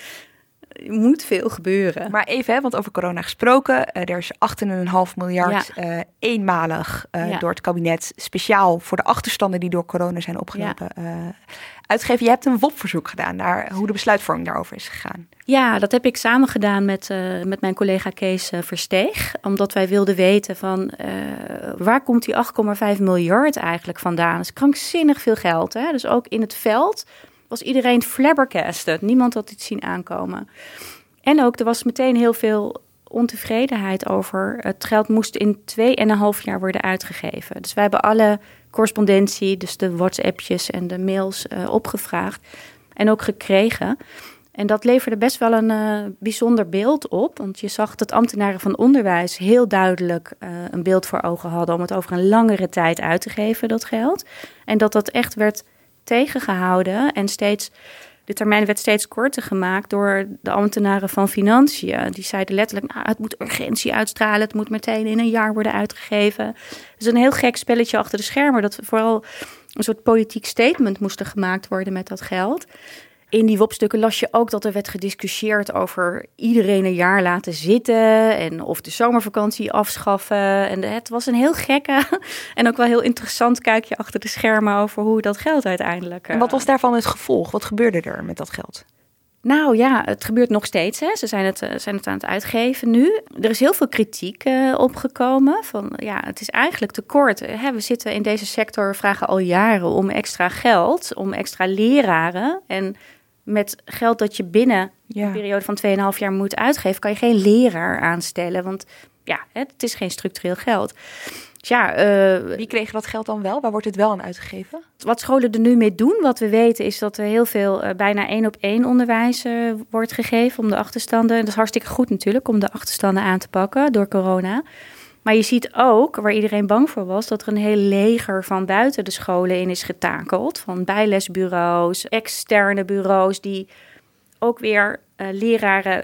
moet veel gebeuren. Maar even, hè, want over corona gesproken, uh, er is achttien komma vijf miljard ja. uh, eenmalig uh, ja. door het kabinet speciaal voor de achterstanden die door corona zijn opgelopen ja. uh, uitgegeven. Je hebt een W O P-verzoek gedaan naar hoe de besluitvorming daarover is gegaan. Ja, dat heb ik samen gedaan met, uh, met mijn collega Kees uh, Versteeg. Omdat wij wilden weten van uh, waar komt die acht komma vijf miljard eigenlijk vandaan? Dat is krankzinnig veel geld. Hè? Dus ook in het veld was iedereen flabbergasted. Niemand had dit zien aankomen. En ook, er was meteen heel veel ontevredenheid over. Het geld moest in twee en een half jaar worden uitgegeven. Dus wij hebben alle correspondentie, dus de WhatsAppjes en de mails uh, opgevraagd. En ook gekregen. En dat leverde best wel een uh, bijzonder beeld op. Want je zag dat ambtenaren van onderwijs heel duidelijk uh, een beeld voor ogen hadden om het over een langere tijd uit te geven, dat geld. En dat dat echt werd tegengehouden en steeds, de termijn werd steeds korter gemaakt door de ambtenaren van Financiën. Die zeiden letterlijk, nou, het moet urgentie uitstralen, het moet meteen in een jaar worden uitgegeven. Dus een heel gek spelletje achter de schermen, dat vooral een soort politiek statement moest er gemaakt worden met dat geld. In die W O P-stukken las je ook dat er werd gediscussieerd over iedereen een jaar laten zitten en of de zomervakantie afschaffen. En het was een heel gekke en ook wel heel interessant kijkje achter de schermen over hoe dat geld uiteindelijk... En wat was daarvan het gevolg? Wat gebeurde er met dat geld? Nou ja, het gebeurt nog steeds. Hè. Ze zijn het, zijn het aan het uitgeven nu. Er is heel veel kritiek uh, opgekomen. Van, ja, het is eigenlijk tekort. Hè. We zitten in deze sector, vragen al jaren om extra geld, om extra leraren. En met geld dat je binnen ja. een periode van twee en een half jaar moet uitgeven, kan je geen leraar aanstellen. Want ja, het is geen structureel geld. Dus ja, uh, wie kregen dat geld dan wel? Waar wordt het wel aan uitgegeven? Wat scholen er nu mee doen, wat we weten, is dat er heel veel uh, bijna één op één onderwijs uh, wordt gegeven om de achterstanden. En dat is hartstikke goed natuurlijk om de achterstanden aan te pakken door corona. Maar je ziet ook, waar iedereen bang voor was, dat er een heel leger van buiten de scholen in is getakeld. Van bijlesbureaus, externe bureaus die ook weer uh, leraren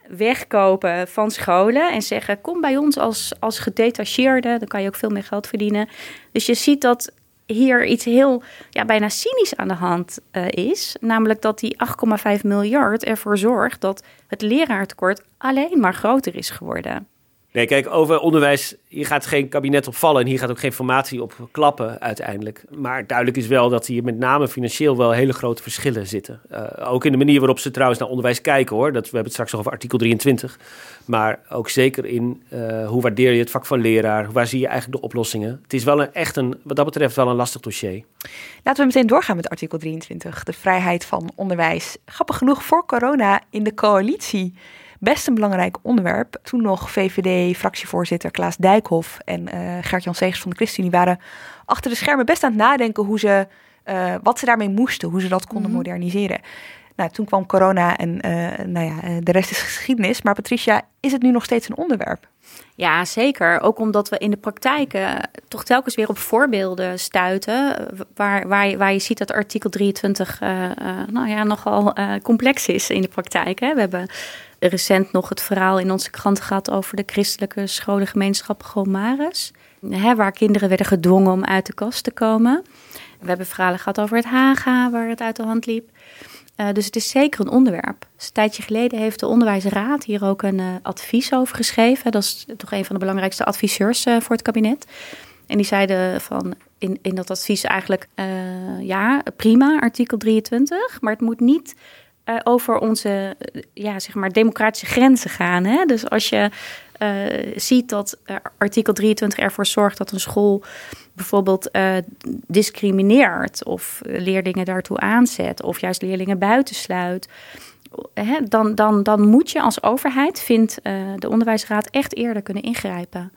wegkopen van scholen en zeggen, kom bij ons als, als gedetacheerde, dan kan je ook veel meer geld verdienen. Dus je ziet dat hier iets heel, ja, bijna cynisch aan de hand uh, is. Namelijk dat die acht komma vijf miljard ervoor zorgt dat het leraartekort alleen maar groter is geworden. Nee, kijk, over onderwijs, hier gaat geen kabinet op vallen en hier gaat ook geen formatie op klappen uiteindelijk. Maar duidelijk is wel dat hier met name financieel wel hele grote verschillen zitten. Uh, ook in de manier waarop ze trouwens naar onderwijs kijken, hoor. Dat, we hebben het straks nog over artikel drieëntwintig. Maar ook zeker in uh, hoe waardeer je het vak van leraar? Waar zie je eigenlijk de oplossingen? Het is wel een, echt een, wat dat betreft wel een lastig dossier. Laten we meteen doorgaan met artikel drieëntwintig. De vrijheid van onderwijs. Grappig genoeg voor corona in de coalitie. Best een belangrijk onderwerp. Toen nog V V D-fractievoorzitter Klaas Dijkhoff en uh, Gert-Jan Segers van de ChristenUnie waren achter de schermen best aan het nadenken hoe ze, uh, wat ze daarmee moesten, hoe ze dat konden mm-hmm. moderniseren. Nou, toen kwam corona en uh, nou ja, de rest is geschiedenis. Maar Patricia, is het nu nog steeds een onderwerp? Ja, zeker. Ook omdat we in de praktijk uh, toch telkens weer op voorbeelden stuiten. Waar, waar, je, waar je ziet dat artikel drieëntwintig uh, uh, nou ja, nogal uh, complex is in de praktijk. Hè. We hebben recent nog het verhaal in onze krant gehad over de christelijke scholengemeenschap Gomares. Hè, waar kinderen werden gedwongen om uit de kast te komen. We hebben verhalen gehad over het Haga, waar het uit de hand liep. Uh, dus het is zeker een onderwerp. Dus een tijdje geleden heeft de Onderwijsraad hier ook een uh, advies over geschreven. Dat is toch een van de belangrijkste adviseurs uh, voor het kabinet. En die zeiden van in, in dat advies eigenlijk, uh, ja, prima, artikel drieëntwintig. Maar het moet niet uh, over onze uh, ja, zeg maar democratische grenzen gaan. Hè? Dus als je uh, ziet dat uh, artikel drieëntwintig ervoor zorgt dat een school bijvoorbeeld uh, discrimineert of leerlingen daartoe aanzet of juist leerlingen buitensluit, hè, dan, dan, dan moet je als overheid, vindt uh, de Onderwijsraad, echt eerder kunnen ingrijpen.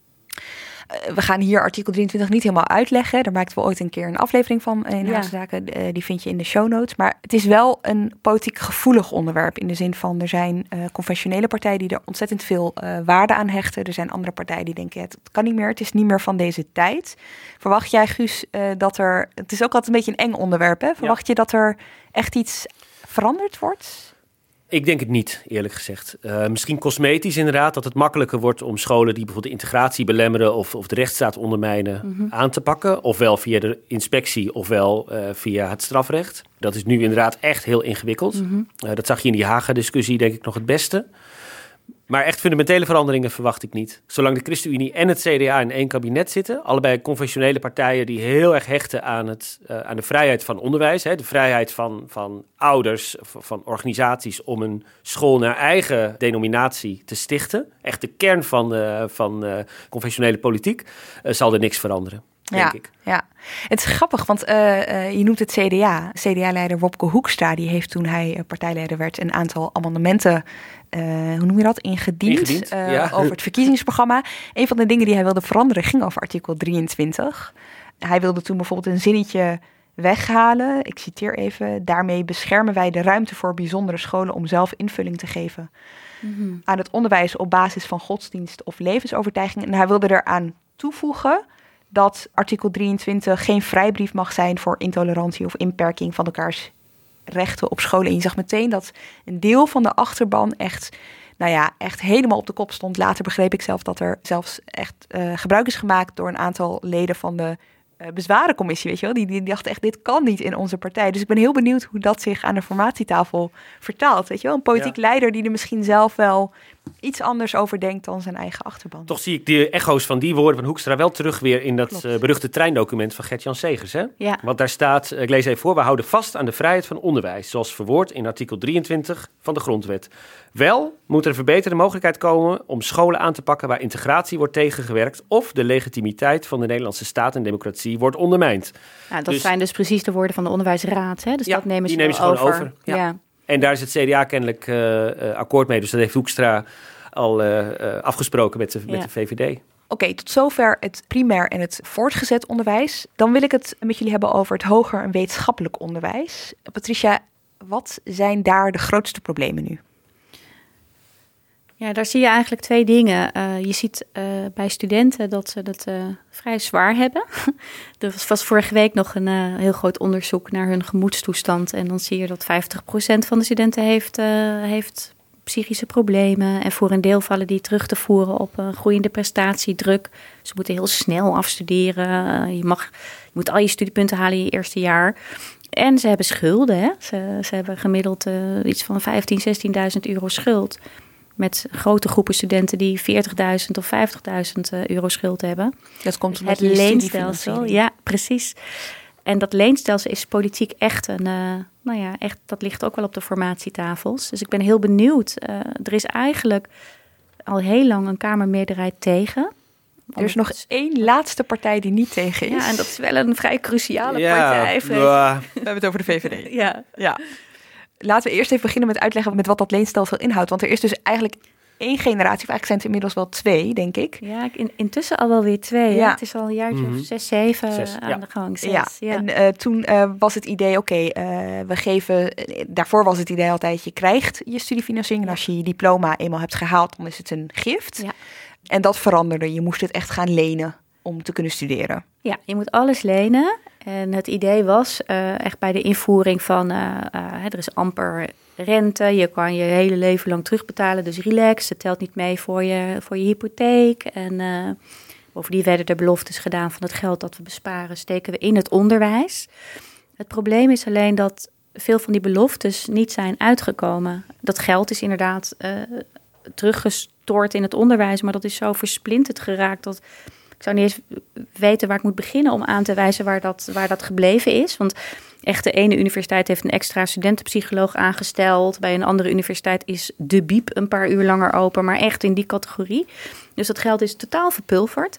We gaan hier artikel drieëntwintig niet helemaal uitleggen. Daar maakten we ooit een keer een aflevering van in Haagse Zaken. Uh, die vind je in de show notes. Maar het is wel een politiek gevoelig onderwerp. In de zin van, er zijn uh, conventionele partijen die er ontzettend veel uh, waarde aan hechten. Er zijn andere partijen die denken, het kan niet meer. Het is niet meer van deze tijd. Verwacht jij, Guus, uh, dat er... Het is ook altijd een beetje een eng onderwerp, hè? Verwacht ja. je dat er echt iets veranderd wordt? Ik denk het niet, eerlijk gezegd. Uh, misschien cosmetisch inderdaad, dat het makkelijker wordt om scholen die bijvoorbeeld de integratie belemmeren of, of de rechtsstaat ondermijnen mm-hmm. aan te pakken. Ofwel via de inspectie, ofwel uh, via het strafrecht. Dat is nu inderdaad echt heel ingewikkeld. Mm-hmm. Uh, dat zag je in die Haga-discussie denk ik nog het beste. Maar echt fundamentele veranderingen verwacht ik niet. Zolang de ChristenUnie en het C D A in één kabinet zitten, allebei conventionele partijen die heel erg hechten aan, het, uh, aan de vrijheid van onderwijs, hè, de vrijheid van, van ouders, van organisaties om een school naar eigen denominatie te stichten. Echt de kern van, uh, van uh, conventionele politiek, uh, zal er niks veranderen. Denk ja, ik. ja, het is grappig, want uh, uh, je noemt het C D A. C D A-leider Wopke Hoekstra, die heeft toen hij uh, partijleider werd een aantal amendementen, uh, hoe noem je dat, ingediend, ingediend uh, ja. over het verkiezingsprogramma. Een van de dingen die hij wilde veranderen ging over artikel drieëntwintig. Hij wilde toen bijvoorbeeld een zinnetje weghalen. Ik citeer even. Daarmee beschermen wij de ruimte voor bijzondere scholen om zelf invulling te geven mm-hmm. aan het onderwijs op basis van godsdienst of levensovertuiging. En hij wilde eraan toevoegen dat artikel drieëntwintig geen vrijbrief mag zijn voor intolerantie of inperking van elkaars rechten op scholen. En je zag meteen dat een deel van de achterban echt, nou ja, echt helemaal op de kop stond. Later begreep ik zelf dat er zelfs echt uh, gebruik is gemaakt door een aantal leden van de uh, bezwarencommissie, weet je wel. Die, die dachten echt, dit kan niet in onze partij. Dus ik ben heel benieuwd hoe dat zich aan de formatietafel vertaalt, weet je wel. Een politiek ja. leider die er misschien zelf wel iets anders over denkt dan zijn eigen achterban. Toch zie ik de echo's van die woorden van Hoekstra wel terug weer in dat uh, beruchte treindocument van Gert-Jan Segers. Hè? Ja. Want daar staat, ik lees even voor, we houden vast aan de vrijheid van onderwijs, zoals verwoord in artikel drieëntwintig van de Grondwet. Wel moet er een verbeterde mogelijkheid komen om scholen aan te pakken waar integratie wordt tegengewerkt of de legitimiteit van de Nederlandse staat en democratie wordt ondermijnd. Ja, dat dus, zijn dus precies de woorden van de Onderwijsraad. Hè? Dus ja, dat nemen ze, die nemen ze gewoon over. over. Ja. Ja. En daar is het C D A kennelijk uh, uh, akkoord mee. Dus dat heeft Hoekstra al uh, uh, afgesproken met de, ja. met de V V D. Oké, okay, tot zover het primair en het voortgezet onderwijs. Dan wil ik het met jullie hebben over het hoger en wetenschappelijk onderwijs. Patricia, wat zijn daar de grootste problemen nu? Ja, daar zie je eigenlijk twee dingen. Uh, je ziet uh, bij studenten dat ze het uh, vrij zwaar hebben. Er was vorige week nog een uh, heel groot onderzoek naar hun gemoedstoestand. En dan zie je dat vijftig procent van de studenten heeft, uh, heeft psychische problemen. En voor een deel vallen die terug te voeren op een groeiende prestatiedruk. Ze moeten heel snel afstuderen. Uh, je, mag, je moet al je studiepunten halen in je eerste jaar. En ze hebben schulden. Hè? Ze, ze hebben gemiddeld uh, iets van vijftienduizend, zestienduizend euro schuld. Met grote groepen studenten die veertigduizend of vijftigduizend euro schuld hebben. Dat komt het leenstelsel. Ja, precies. En dat leenstelsel is politiek echt een, uh, nou ja, echt, dat ligt ook wel op de formatietafels. Dus ik ben heel benieuwd. Uh, er is eigenlijk al heel lang een Kamermeerderheid tegen. Er is nog één laatste partij die niet tegen is. Ja, en dat is wel een vrij cruciale ja, partij. Uh. We hebben het over de V V D. Ja. Ja. Laten we eerst even beginnen met uitleggen met wat dat leenstelsel inhoudt. Want er is dus eigenlijk één generatie, of eigenlijk zijn het inmiddels wel twee, denk ik. Ja, in, intussen al wel weer twee. Ja. Het is al een jaartje mm-hmm. of zes, zeven zes, aan ja. de gang. Zes, ja. ja. En uh, toen uh, was het idee, oké, okay, uh, we geven... Daarvoor was het idee altijd, je krijgt je studiefinanciering. En als je je diploma eenmaal hebt gehaald, dan is het een gift. Ja. En dat veranderde. Je moest het echt gaan lenen om te kunnen studeren. Ja, je moet alles lenen. En het idee was uh, echt bij de invoering van... Uh, uh, er is amper rente, je kan je hele leven lang terugbetalen. Dus relax, het telt niet mee voor je, voor je hypotheek. En uh, bovendien werden er beloftes gedaan van het geld dat we besparen... steken we in het onderwijs. Het probleem is alleen dat veel van die beloftes niet zijn uitgekomen. Dat geld is inderdaad uh, teruggestort in het onderwijs... maar dat is zo versplinterd geraakt dat... Ik zou niet eens weten waar ik moet beginnen om aan te wijzen waar dat, waar dat gebleven is. Want echt de ene universiteit heeft een extra studentenpsycholoog aangesteld. Bij een andere universiteit is de biep een paar uur langer open. Maar echt in die categorie. Dus dat geld is totaal verpulverd.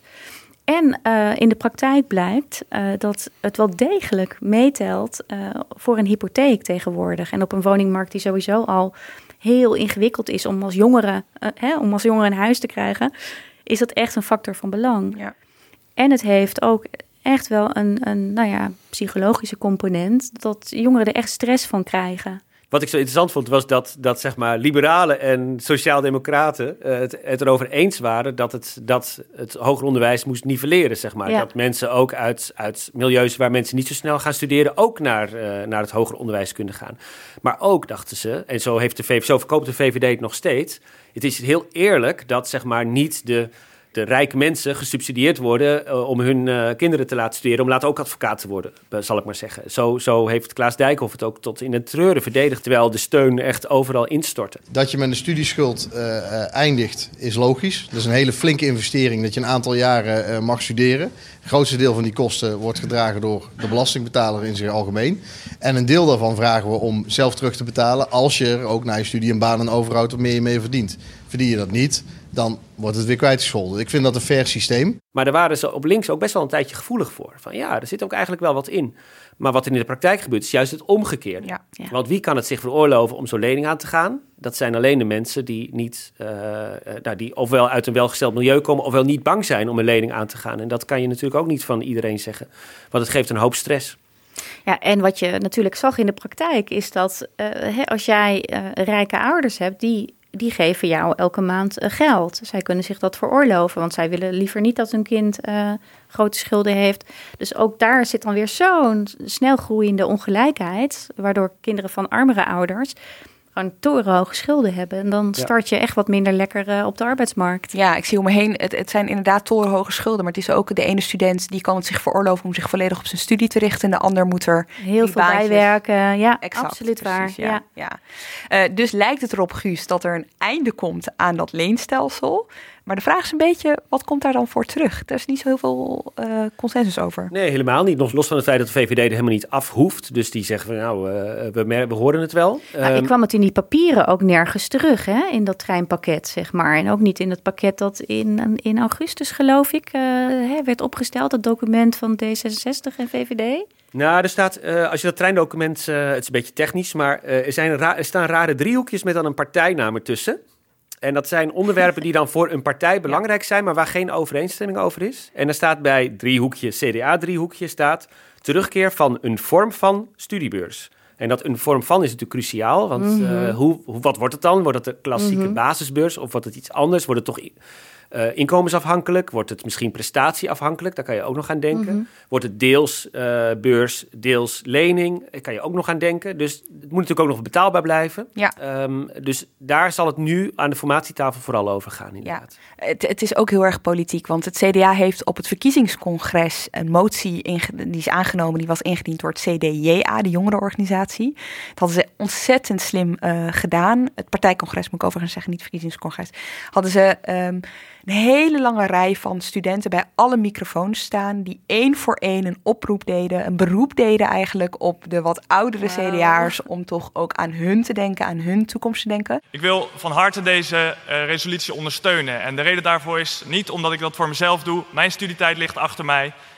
En uh, in de praktijk blijkt uh, dat het wel degelijk meetelt uh, voor een hypotheek tegenwoordig. En op een woningmarkt die sowieso al heel ingewikkeld is om als jongere, uh, hè, om als jongere een huis te krijgen... is dat echt een factor van belang. Ja. En het heeft ook echt wel een, een nou ja, psychologische component... dat jongeren er echt stress van krijgen. Wat ik zo interessant vond, was dat, dat zeg maar, liberalen en sociaaldemocraten uh, het, het erover eens waren... dat het, dat het hoger onderwijs moest nivelleren, zeg maar. Ja. Dat mensen ook uit, uit milieus waar mensen niet zo snel gaan studeren... ook naar, uh, naar het hoger onderwijs kunnen gaan. Maar ook, dachten ze, en zo, heeft de V V D, zo verkoopt de V V D het nog steeds... het is heel eerlijk dat zeg maar, niet de... de rijke mensen gesubsidieerd worden uh, om hun uh, kinderen te laten studeren... om later ook advocaat te worden, uh, zal ik maar zeggen. Zo, zo heeft Klaas Dijkhoff het ook tot in het treuren verdedigd... terwijl de steun echt overal instortte. Dat je met een studieschuld uh, uh, eindigt, is logisch. Dat is een hele flinke investering dat je een aantal jaren uh, mag studeren. Het grootste deel van die kosten wordt gedragen door de belastingbetaler in zijn algemeen. En een deel daarvan vragen we om zelf terug te betalen... als je er ook na je studie een baan en overhoudt of meer je mee verdient. Verdien je dat niet... dan wordt het weer kwijtgescholden. Ik vind dat een fair systeem. Maar daar waren ze op links ook best wel een tijdje gevoelig voor. Van ja, er zit ook eigenlijk wel wat in. Maar wat er in de praktijk gebeurt, is juist het omgekeerde. Ja, ja. Want wie kan het zich veroorloven om zo'n lening aan te gaan? Dat zijn alleen de mensen die niet, uh, nou, die ofwel uit een welgesteld milieu komen... ofwel niet bang zijn om een lening aan te gaan. En dat kan je natuurlijk ook niet van iedereen zeggen. Want het geeft een hoop stress. Ja, en wat je natuurlijk zag in de praktijk is dat uh, hè, als jij uh, rijke ouders hebt... die die geven jou elke maand uh, geld. Zij kunnen zich dat veroorloven, want zij willen liever niet dat hun kind uh, grote schulden heeft. Dus ook daar zit dan weer zo'n snel groeiende ongelijkheid, waardoor kinderen van armere ouders gewoon torenhoge schulden hebben. En dan start je echt wat minder lekker uh, op de arbeidsmarkt. Ja, ik zie om me heen, het, het zijn inderdaad torenhoge schulden, maar het is ook de ene student die kan het zich veroorloven om zich volledig op zijn studie te richten en de ander moet er heel veel baantjes bijwerken. Ja, exact, absoluut precies, waar. Ja, ja. Ja. Uh, dus lijkt het erop, Guus, dat er een einde komt aan dat leenstelsel. Maar de vraag is een beetje, wat komt daar dan voor terug? Er is niet zo heel veel uh, consensus over. Nee, helemaal niet. Nog los van het feit dat de V V D er helemaal niet af hoeft. Dus die zeggen van, nou, uh, we, we horen het wel. Nou, um, ik kwam het in die papieren ook nergens terug, hè, in dat treinpakket, zeg maar. En ook niet in het pakket dat in, in augustus, geloof ik, uh, hè, werd opgesteld. Dat document van D zesenzestig en V V D. Nou, er staat, uh, als je dat treindocument, uh, het is een beetje technisch, maar uh, er, zijn ra- er staan rare driehoekjes met dan een partijnaam ertussen. En dat zijn onderwerpen die dan voor een partij belangrijk zijn, maar waar geen overeenstemming over is. En er staat bij driehoekje, C D A-driehoekje, staat terugkeer van een vorm van studiebeurs. En dat een vorm van is natuurlijk cruciaal, want mm-hmm. uh, hoe, hoe, wat wordt het dan? Wordt het de klassieke mm-hmm. basisbeurs of wordt het iets anders? Wordt het toch uh, inkomensafhankelijk? Wordt het misschien prestatieafhankelijk? Daar kan je ook nog aan denken. Mm-hmm. Wordt het deels uh, beurs, deels lening? Daar kan je ook nog aan denken. Dus het moet natuurlijk ook nog betaalbaar blijven. Ja. Um, dus daar zal het nu aan de formatietafel vooral over gaan, inderdaad. Ja. Het, het is ook heel erg politiek, want het C D A heeft op het verkiezingscongres een motie inge- die is aangenomen, die was ingediend door het C D J A, de jongerenorganisatie. Dat hadden ze ontzettend slim uh, gedaan. Het partijcongres, moet ik overigens zeggen, niet het verkiezingscongres. Hadden ze um, een hele lange rij van studenten bij alle microfoons staan, die één voor één een oproep deden, een beroep deden eigenlijk op de wat oudere wow. C D A'ers om toch ook aan hun te denken, aan hun toekomst te denken. Ik wil van harte deze uh, resolutie ondersteunen. En de reden daarvoor is niet omdat ik dat voor mezelf doe. Mijn studietijd ligt achter mij.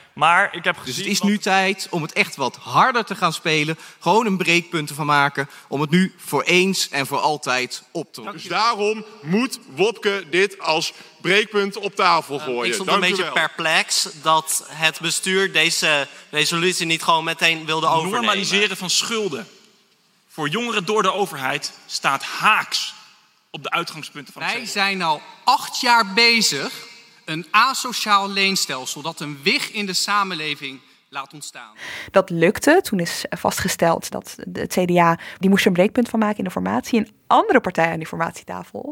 Maar ik heb gezien... Dus het is nu tijd om het echt wat harder te gaan spelen. Gewoon een breekpunt ervan maken. Om het nu voor eens en voor altijd op te lossen. Dus daarom moet Wopke dit als breekpunt op tafel gooien. Uh, ik stond Dank een beetje u wel. perplex dat het bestuur deze resolutie niet gewoon meteen wilde overnemen. Normaliseren van schulden voor jongeren door de overheid staat haaks op de uitgangspunten van het Wij zijn al acht jaar bezig een asociaal leenstelsel dat een wig in de samenleving laat ontstaan. Dat lukte. Toen is vastgesteld dat het C D A, die moest er een breekpunt van maken in de formatie. En andere partijen aan die formatietafel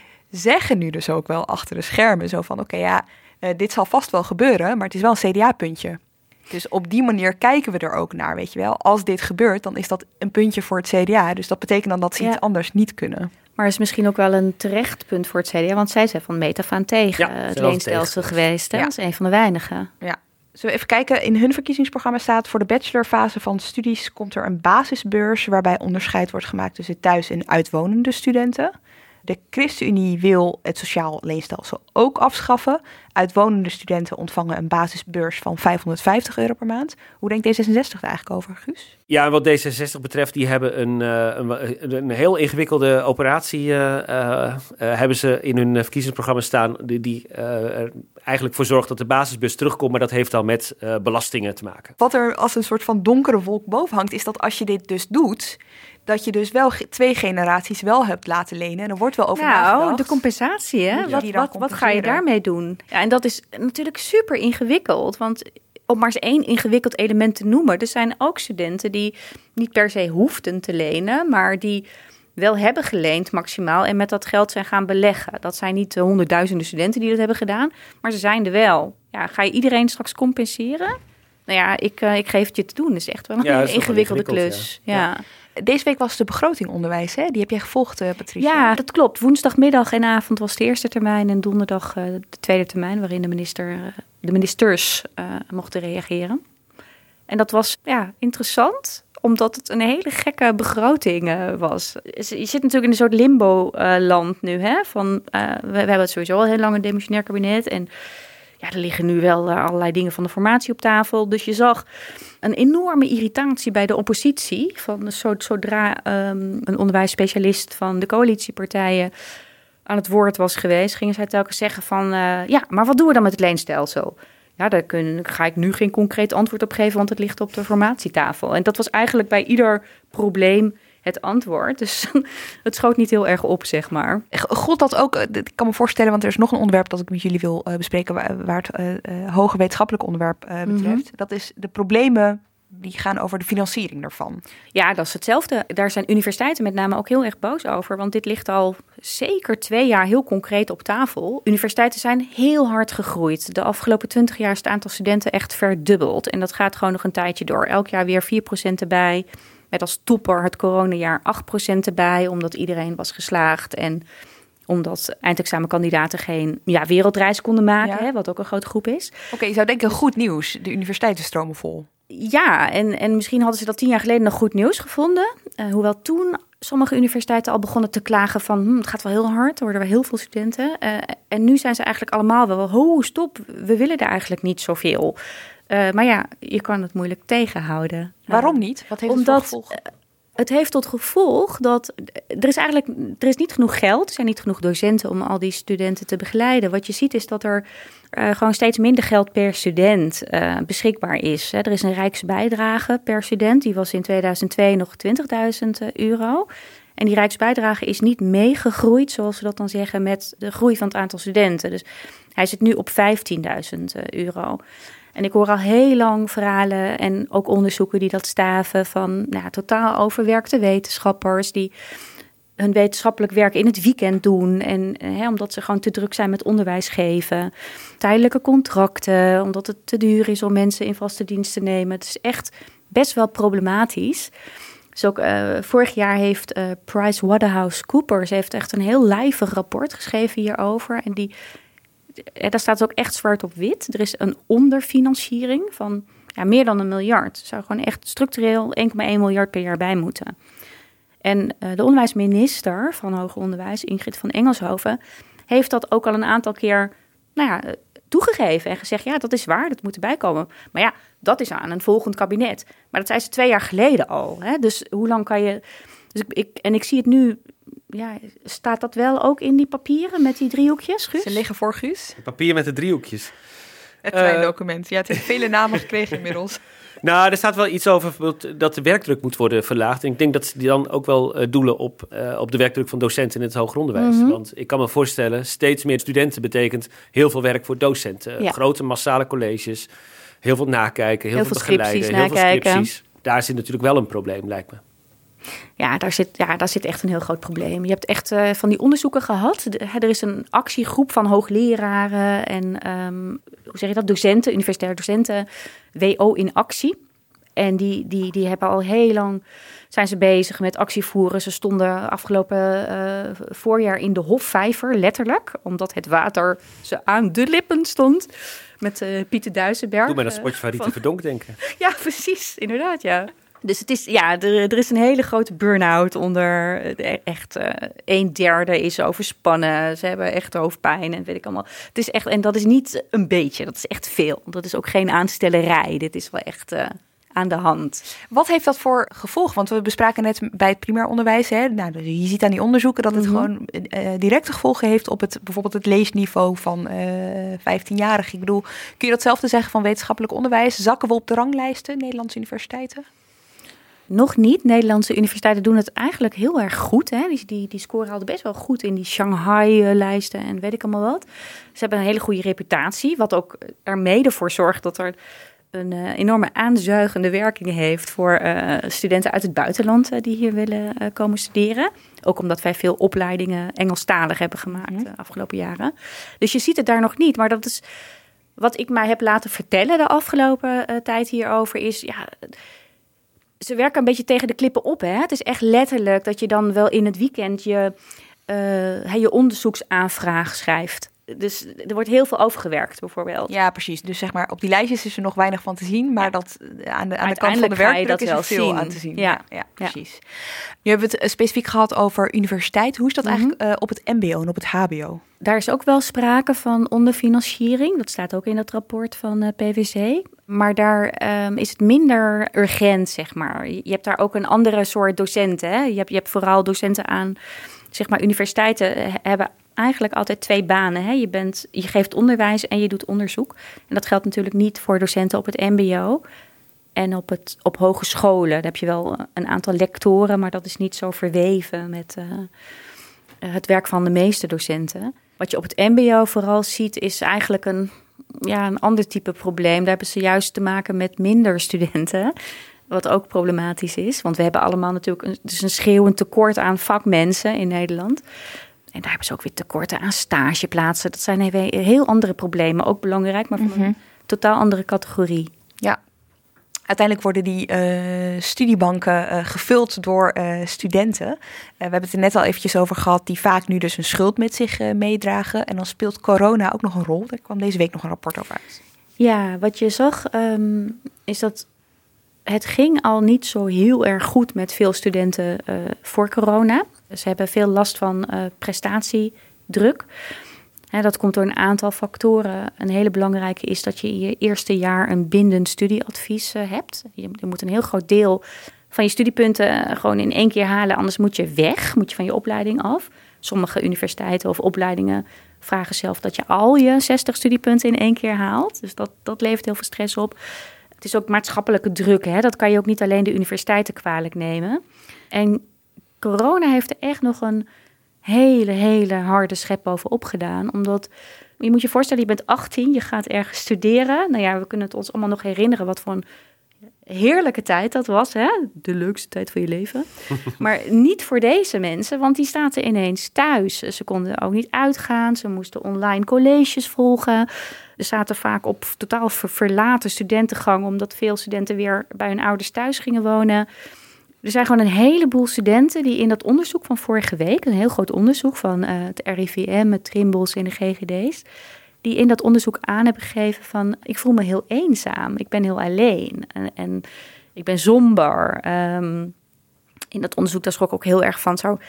zeggen nu dus ook wel achter de schermen zo van, oké, okay, ja, uh, dit zal vast wel gebeuren, maar het is wel een C D A-puntje. Dus op die manier kijken we er ook naar, weet je wel. Als dit gebeurt, dan is dat een puntje voor het C D A. Dus dat betekent dan dat ze ja. iets anders niet kunnen. Maar is misschien ook wel een terecht punt voor het C D A, want zij zijn van meet af aan tegen ja, het leenstelsel geweest. Hè? Ja. Dat is een van de weinigen. Ja. Zullen we even kijken? In hun verkiezingsprogramma staat, voor de bachelorfase van studies komt er een basisbeurs waarbij onderscheid wordt gemaakt tussen thuis- en uitwonende studenten. De ChristenUnie wil het sociaal leenstelsel ook afschaffen. Uitwonende studenten ontvangen een basisbeurs van vijfhonderdvijftig euro per maand. Hoe denkt D zesenzestig er eigenlijk over, Guus? Ja, wat D zesenzestig betreft, die hebben een, een, een heel ingewikkelde operatie uh, uh, hebben ze in hun verkiezingsprogramma staan, die, die uh, er eigenlijk voor zorgt dat de basisbeurs terugkomt, maar dat heeft al met uh, belastingen te maken. Wat er als een soort van donkere wolk boven hangt, is dat als je dit dus doet, dat je dus wel twee generaties wel hebt laten lenen. En er wordt wel over nou, nagedacht. de compensatie, hè? Ja. Wat, wat, wat ga je daarmee doen? Ja, en dat is natuurlijk super ingewikkeld. Want om maar eens één ingewikkeld element te noemen, er zijn ook studenten die niet per se hoefden te lenen, maar die wel hebben geleend maximaal en met dat geld zijn gaan beleggen. Dat zijn niet de honderdduizenden studenten die dat hebben gedaan, maar ze zijn er wel. Ja, ga je iedereen straks compenseren? Nou ja, ik, uh, ik geef het je te doen. Dat is echt wel een ja, hele ingewikkelde klus. Ja. Ja. Ja. Deze week was de begroting onderwijs, hè? Die heb jij gevolgd, uh, Patricia. Ja, dat klopt. Woensdagmiddag en avond was de eerste termijn en donderdag uh, de tweede termijn, waarin de, minister, uh, de ministers uh, mochten reageren. En dat was ja, interessant, omdat het een hele gekke begroting uh, was. Je zit natuurlijk in een soort limbo-land uh, nu, hè? Van, uh, we, we hebben het sowieso al heel lang een demissionair kabinet en ja, er liggen nu wel uh, allerlei dingen van de formatie op tafel. Dus je zag een enorme irritatie bij de oppositie. Van zodra um, een onderwijsspecialist van de coalitiepartijen aan het woord was geweest, gingen zij telkens zeggen van, uh, ja, maar wat doen we dan met het leenstelsel? Ja, daar kun, ga ik nu geen concreet antwoord op geven, want het ligt op de formatietafel. En dat was eigenlijk bij ieder probleem het antwoord. Dus het schoot niet heel erg op, zeg maar. God dat ook, ik kan me voorstellen, want er is nog een onderwerp dat ik met jullie wil uh, bespreken, waar, waar het uh, uh, hoger wetenschappelijk onderwerp uh, betreft. Mm-hmm. Dat is de problemen die gaan over de financiering daarvan. Ja, dat is hetzelfde. Daar zijn universiteiten met name ook heel erg boos over, want dit ligt al zeker twee jaar heel concreet op tafel. Universiteiten zijn heel hard gegroeid. De afgelopen twintig jaar is het aantal studenten echt verdubbeld. En dat gaat gewoon nog een tijdje door. Elk jaar weer vier procent erbij. Met als topper het coronajaar acht procent erbij, omdat iedereen was geslaagd en omdat eindexamenkandidaten geen ja, wereldreis konden maken, ja. hè, wat ook een grote groep is. Oké, okay, je zou denken goed nieuws. De universiteiten stromen vol. Ja, en, en misschien hadden ze dat tien jaar geleden nog goed nieuws gevonden. Uh, hoewel toen sommige universiteiten al begonnen te klagen van, hm, het gaat wel heel hard, er worden wel heel veel studenten. Uh, en nu zijn ze eigenlijk allemaal wel, ho, stop, we willen er eigenlijk niet zoveel. Uh, maar ja, je kan het moeilijk tegenhouden. Waarom niet? Wat heeft Omdat, het voor gevolg? Het heeft tot gevolg dat er is eigenlijk er is niet genoeg geld, er zijn niet genoeg docenten om al die studenten te begeleiden. Wat je ziet is dat er uh, gewoon steeds minder geld per student uh, beschikbaar is. Hè. Er is een rijksbijdrage per student, die was in tweeduizend twee nog twintigduizend euro. En die rijksbijdrage is niet meegegroeid, zoals we dat dan zeggen, met de groei van het aantal studenten. Dus hij zit nu op vijftienduizend euro. En ik hoor al heel lang verhalen en ook onderzoeken die dat staven van nou, totaal overwerkte wetenschappers die hun wetenschappelijk werk in het weekend doen. En hè, omdat ze gewoon te druk zijn met onderwijs geven. Tijdelijke contracten, omdat het te duur is om mensen in vaste dienst te nemen. Het is echt best wel problematisch. Dus ook uh, vorig jaar heeft uh, PricewaterhouseCoopers heeft echt een heel lijvig rapport geschreven hierover. En die daar staat ook echt zwart op wit. Er is een onderfinanciering van ja, meer dan een miljard. Er zou gewoon echt structureel één komma één miljard per jaar bij moeten. En uh, de onderwijsminister van Hoger Onderwijs, Ingrid van Engelshoven, heeft dat ook al een aantal keer nou ja, toegegeven en gezegd, ja, dat is waar, dat moet erbij komen. Maar ja, dat is aan een volgend kabinet. Maar dat zei ze twee jaar geleden al. Hè? Dus hoe lang kan je... Dus ik, ik, en ik zie het nu... Ja, staat dat wel ook in die papieren met die driehoekjes, Guus? Ze liggen voor Guus. Papier met de driehoekjes. Het kleine Uh, document. Ja, het heeft vele namen gekregen inmiddels. Nou, er staat wel iets over bijvoorbeeld dat de werkdruk moet worden verlaagd. En ik denk dat ze die dan ook wel uh, doelen op, uh, op de werkdruk van docenten in het hoger onderwijs. Mm-hmm. Want ik kan me voorstellen, steeds meer studenten betekent heel veel werk voor docenten. Ja. Grote massale colleges, heel veel nakijken, heel, Heel veel veel begeleiden, scripties heel veel nakijken. scripties. Daar zit natuurlijk wel een probleem, lijkt me. Ja, daar zit, ja, daar zit echt een heel groot probleem. Je hebt echt uh, van die onderzoeken gehad. De, er is een actiegroep van hoogleraren en um, hoe zeg je dat? Docenten, universitaire docenten, W O in actie. En die, die, die hebben al heel lang zijn ze bezig met actievoeren. Ze stonden afgelopen uh, voorjaar in de Hofvijver, letterlijk, omdat het water ze aan de lippen stond. Met uh, Pieter Duisenberg. Doe mij dat spotje van Rita Verdonk denken. Ja, precies, inderdaad, ja. Dus het is, ja, er, er is een hele grote burn-out onder. Echt uh, een derde is overspannen. Ze hebben echt hoofdpijn en weet ik allemaal. Het is echt, en dat is niet een beetje, dat is echt veel. Dat is ook geen aanstellerij. Dit is wel echt uh, aan de hand. Wat heeft dat voor gevolg? Want we bespraken net bij het primair onderwijs. Hè? Nou, je ziet aan die onderzoeken dat het mm-hmm. gewoon uh, directe gevolgen heeft op het bijvoorbeeld het leesniveau van uh, vijftienjarigen. Ik bedoel, kun je datzelfde zeggen van wetenschappelijk onderwijs? Zakken we op de ranglijsten, Nederlandse universiteiten? Nog niet. Nederlandse universiteiten doen het eigenlijk heel erg goed. Hè? Die, die, die scoren hadden best wel goed in die Shanghai-lijsten en weet ik allemaal wat. Ze hebben een hele goede reputatie, wat ook er mede voor zorgt dat er een uh, enorme aanzuigende werking heeft voor uh, studenten uit het buitenland uh, die hier willen uh, komen studeren. Ook omdat wij veel opleidingen Engelstalig hebben gemaakt de uh, afgelopen jaren. Dus je ziet het daar nog niet, maar dat is wat ik mij heb laten vertellen de afgelopen uh, tijd hierover is, ja, ze werken een beetje tegen de klippen op. Hè? Het is echt letterlijk dat je dan wel in het weekend je, uh, je onderzoeksaanvraag schrijft. Dus er wordt heel veel overgewerkt, bijvoorbeeld. Ja, precies. Dus zeg maar, op die lijstjes is er nog weinig van te zien. Maar dat aan de, aan de kant van de werkdruk is er veel zien. aan te zien. Ja, ja, ja precies. Ja. Nu hebben we het specifiek gehad over universiteit. Hoe is dat mm-hmm. eigenlijk uh, op het mbo en op het hbo? Daar is ook wel sprake van onderfinanciering. Dat staat ook in dat rapport van uh, P V C. Maar daar um, is het minder urgent, zeg maar. Je hebt daar ook een andere soort docenten. Hè? Je hebt, je hebt vooral docenten aan, zeg maar, universiteiten hebben eigenlijk altijd twee banen. Hè? Je, bent, je geeft onderwijs en je doet onderzoek. En dat geldt natuurlijk niet voor docenten op het mbo en op, het, op hogescholen. Daar heb je wel een aantal lectoren, maar dat is niet zo verweven met uh, het werk van de meeste docenten. Wat je op het mbo vooral ziet is eigenlijk een, ja, een ander type probleem. Daar hebben ze juist te maken met minder studenten, wat ook problematisch is. Want we hebben allemaal natuurlijk een, dus een schreeuwend tekort aan vakmensen in Nederland. En daar hebben ze ook weer tekorten aan stageplaatsen. Dat zijn heel andere problemen, ook belangrijk, maar van mm-hmm. een totaal andere categorie. Ja, uiteindelijk worden die uh, studiebanken uh, gevuld door uh, studenten. Uh, we hebben het er net al eventjes over gehad, die vaak nu dus een schuld met zich uh, meedragen. En dan speelt corona ook nog een rol. Daar kwam deze week nog een rapport over uit. Ja, wat je zag um, is dat het ging al niet zo heel erg goed met veel studenten uh, voor corona. Ze hebben veel last van uh, prestatiedruk. Hè, dat komt door een aantal factoren. Een hele belangrijke is dat je in je eerste jaar een bindend studieadvies uh, hebt. Je, je moet een heel groot deel van je studiepunten uh, gewoon in één keer halen. Anders moet je weg, moet je van je opleiding af. Sommige universiteiten of opleidingen vragen zelf dat je al je zestig studiepunten in één keer haalt. Dus dat, dat levert heel veel stress op. Het is ook maatschappelijke druk. Hè? Dat kan je ook niet alleen de universiteiten kwalijk nemen. En corona heeft er echt nog een hele, hele harde schep bovenop gedaan. Omdat, je moet je voorstellen, je bent achttien, je gaat ergens studeren. Nou ja, we kunnen het ons allemaal nog herinneren wat voor een heerlijke tijd dat was. Hè? De leukste tijd van je leven. Maar niet voor deze mensen, want die zaten ineens thuis. Ze konden ook niet uitgaan, ze moesten online colleges volgen. Ze zaten vaak op totaal verlaten studentengang, omdat veel studenten weer bij hun ouders thuis gingen wonen. Er zijn gewoon een heleboel studenten die in dat onderzoek van vorige week, een heel groot onderzoek van uh, het R I V M, het Trimbos en de G G D's, die in dat onderzoek aan hebben gegeven van, ik voel me heel eenzaam, ik ben heel alleen en, en ik ben somber. Um, in dat onderzoek, daar schrok ik ook heel erg van, zou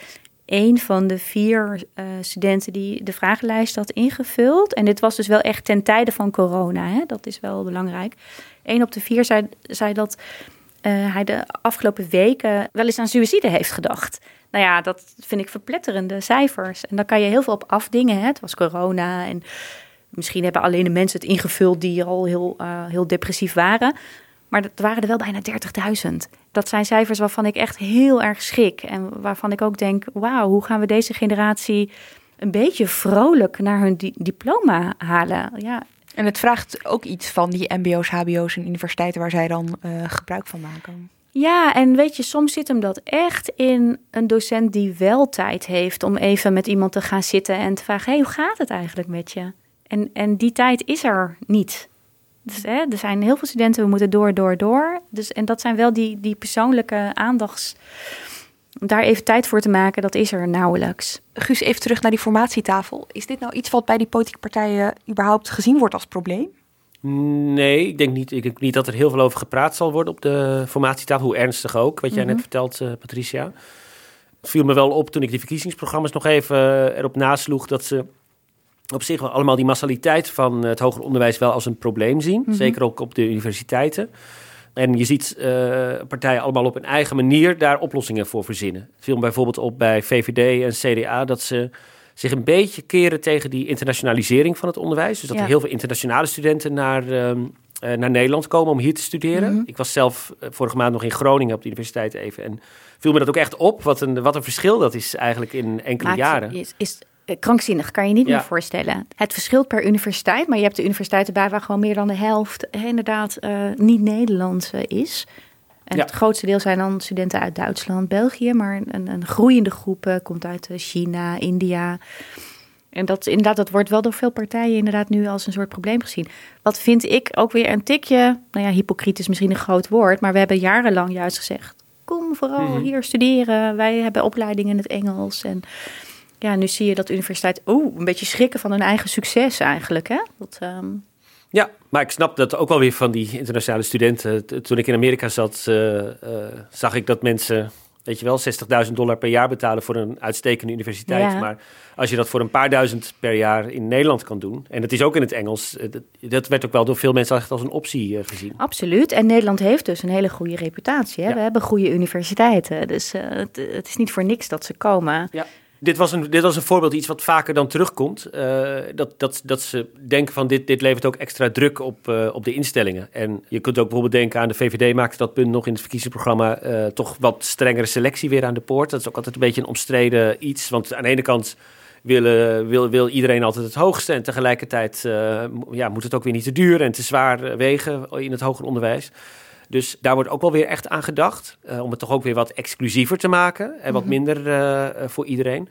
een van de vier uh, studenten die de vragenlijst had ingevuld. En dit was dus wel echt ten tijde van corona. Hè? Dat is wel belangrijk. Eén op de vier zei, zei dat uh, hij de afgelopen weken wel eens aan suïcide heeft gedacht. Nou ja, dat vind ik verpletterende cijfers. En daar kan je heel veel op afdingen. Hè? Het was corona en misschien hebben alleen de mensen het ingevuld die al heel, uh, heel depressief waren. Maar dat waren er wel bijna dertigduizend. Dat zijn cijfers waarvan ik echt heel erg schrik. En waarvan ik ook denk, wauw, hoe gaan we deze generatie een beetje vrolijk naar hun di- diploma halen? Ja. En het vraagt ook iets van die mbo's, hbo's en universiteiten waar zij dan uh, gebruik van maken. Ja, en weet je, soms zit hem dat echt in een docent die wel tijd heeft om even met iemand te gaan zitten en te vragen, hey, hoe gaat het eigenlijk met je? En, en die tijd is er niet. Dus, hè, er zijn heel veel studenten, we moeten door, door, door. Dus, en dat zijn wel die, die persoonlijke aandachts... Om daar even tijd voor te maken, dat is er nauwelijks. Guus, even terug naar die formatietafel. Is dit nou iets wat bij die politieke partijen überhaupt gezien wordt als probleem? Nee, ik denk niet, ik denk niet dat er heel veel over gepraat zal worden op de formatietafel. Hoe ernstig ook, wat jij mm-hmm. net vertelt, uh, Patricia. Het viel me wel op toen ik die verkiezingsprogramma's nog even uh, erop nasloeg, dat ze op zich wel allemaal die massaliteit van het hoger onderwijs wel als een probleem zien. Mm-hmm. Zeker ook op de universiteiten. En je ziet uh, partijen allemaal op hun eigen manier daar oplossingen voor verzinnen. Het viel me bijvoorbeeld op bij V V D en C D A dat ze zich een beetje keren tegen die internationalisering van het onderwijs. Dus dat ja. er heel veel internationale studenten naar, um, uh, naar Nederland komen om hier te studeren. Mm-hmm. Ik was zelf uh, vorige maand nog in Groningen op de universiteit even. En viel me dat ook echt op. Wat een, wat een verschil dat is eigenlijk in enkele Maakt, jaren. Is, is krankzinnig, kan je niet ja. meer voorstellen. Het verschilt per universiteit, maar je hebt de universiteiten bij waar gewoon meer dan de helft inderdaad uh, niet Nederlands uh, is. En ja. het grootste deel zijn dan studenten uit Duitsland, België, maar een, een groeiende groep uh, komt uit China, India. En dat inderdaad, dat wordt wel door veel partijen inderdaad nu als een soort probleem gezien. Wat vind ik ook weer een tikje, nou ja, hypocriet is misschien een groot woord, maar we hebben jarenlang juist gezegd, kom vooral mm-hmm. hier studeren. Wij hebben opleidingen in het Engels en ja, nu zie je dat de universiteit oeh, een beetje schrikken van hun eigen succes eigenlijk. Hè? Dat, um... Ja, maar ik snap dat ook wel weer van die internationale studenten. Toen ik in Amerika zat, uh, uh, zag ik dat mensen, weet je wel, zestigduizend dollar per jaar betalen voor een uitstekende universiteit. Ja. Maar als je dat voor een paar duizend per jaar in Nederland kan doen, en dat is ook in het Engels, dat, dat werd ook wel door veel mensen echt als een optie uh, gezien. Absoluut. En Nederland heeft dus een hele goede reputatie. Hè? Ja. We hebben goede universiteiten. Dus uh, het, het is niet voor niks dat ze komen. Ja. Dit was, een, dit was een voorbeeld, iets wat vaker dan terugkomt. Uh, dat, dat, dat ze denken van dit, dit levert ook extra druk op, uh, op de instellingen. En je kunt ook bijvoorbeeld denken aan de V V D maakte dat punt nog in het verkiezingsprogramma. Uh, toch wat strengere selectie weer aan de poort. Dat is ook altijd een beetje een omstreden iets. Want aan de ene kant wil, uh, wil, wil iedereen altijd het hoogste. En tegelijkertijd uh, ja, moet het ook weer niet te duur en te zwaar wegen in het hoger onderwijs. Dus daar wordt ook wel weer echt aan gedacht. Uh, om het toch ook weer wat exclusiever te maken. En wat mm-hmm. minder uh, voor iedereen.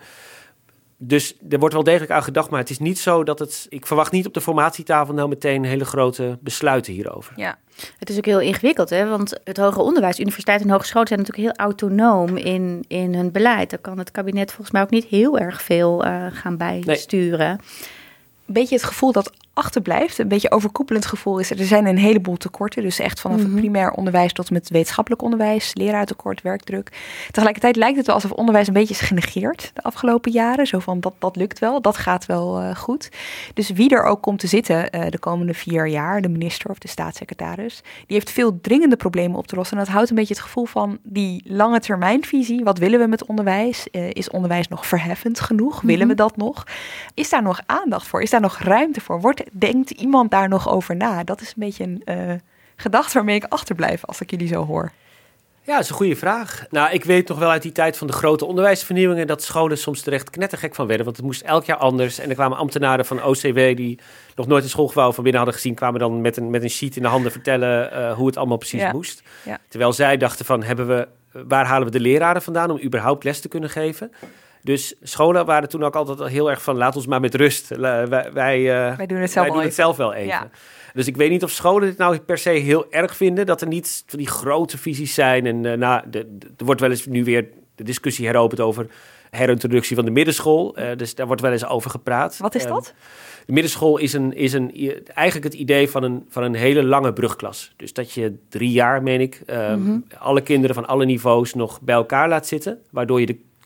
Dus er wordt wel degelijk aan gedacht. Maar het is niet zo dat het... Ik verwacht niet op de formatietafel nou meteen hele grote besluiten hierover. Ja, het is ook heel ingewikkeld. Hè? Want het hoger onderwijs, universiteiten en hogescholen zijn natuurlijk heel autonoom in, in hun beleid. Daar kan het kabinet volgens mij ook niet heel erg veel uh, gaan bijsturen. Nee. Een beetje het gevoel dat achterblijft, een beetje overkoepelend gevoel is er. Er zijn een heleboel tekorten, dus echt vanaf mm-hmm. het primair onderwijs tot en met wetenschappelijk onderwijs, leraartekort, werkdruk. Tegelijkertijd lijkt het wel alsof onderwijs een beetje is genegeerd de afgelopen jaren. Zo van, dat, dat lukt wel, dat gaat wel uh, goed. Dus wie er ook komt te zitten uh, de komende vier jaar, de minister of de staatssecretaris, die heeft veel dringende problemen op te lossen. En dat houdt een beetje het gevoel van die lange termijnvisie. Wat willen we met onderwijs? Uh, is onderwijs nog verheffend genoeg? Mm-hmm. Willen we dat nog? Is daar nog aandacht voor? Is daar nog ruimte voor? Wordt Denkt iemand daar nog over na? Dat is een beetje een uh, gedachte waarmee ik achterblijf als ik jullie zo hoor. Ja, dat is een goede vraag. Nou, ik weet nog wel uit die tijd van de grote onderwijsvernieuwingen dat scholen soms terecht knettergek van werden. Want het moest elk jaar anders. En er kwamen ambtenaren van O C W die nog nooit een schoolgebouw van binnen hadden gezien, kwamen dan met een, met een sheet in de handen vertellen uh, hoe het allemaal precies ja. moest. Ja. Terwijl zij dachten van, hebben we, waar halen we de leraren vandaan om überhaupt les te kunnen geven? Dus scholen waren toen ook altijd heel erg van, laat ons maar met rust. Wij, wij, uh, wij doen, het zelf, wij doen het zelf wel even. Ja. Dus ik weet niet of scholen dit nou per se heel erg vinden, dat er niet van die grote visies zijn. En uh, nou, de, de, er wordt wel eens nu weer de discussie heropend over herintroductie van de middenschool. Uh, dus daar wordt wel eens over gepraat. Wat is dat? Uh, de middenschool is, een, is een, eigenlijk het idee van een, van een hele lange brugklas. Dus dat je drie jaar, meen ik, uh, mm-hmm. alle kinderen van alle niveaus nog bij elkaar laat zitten, waardoor je de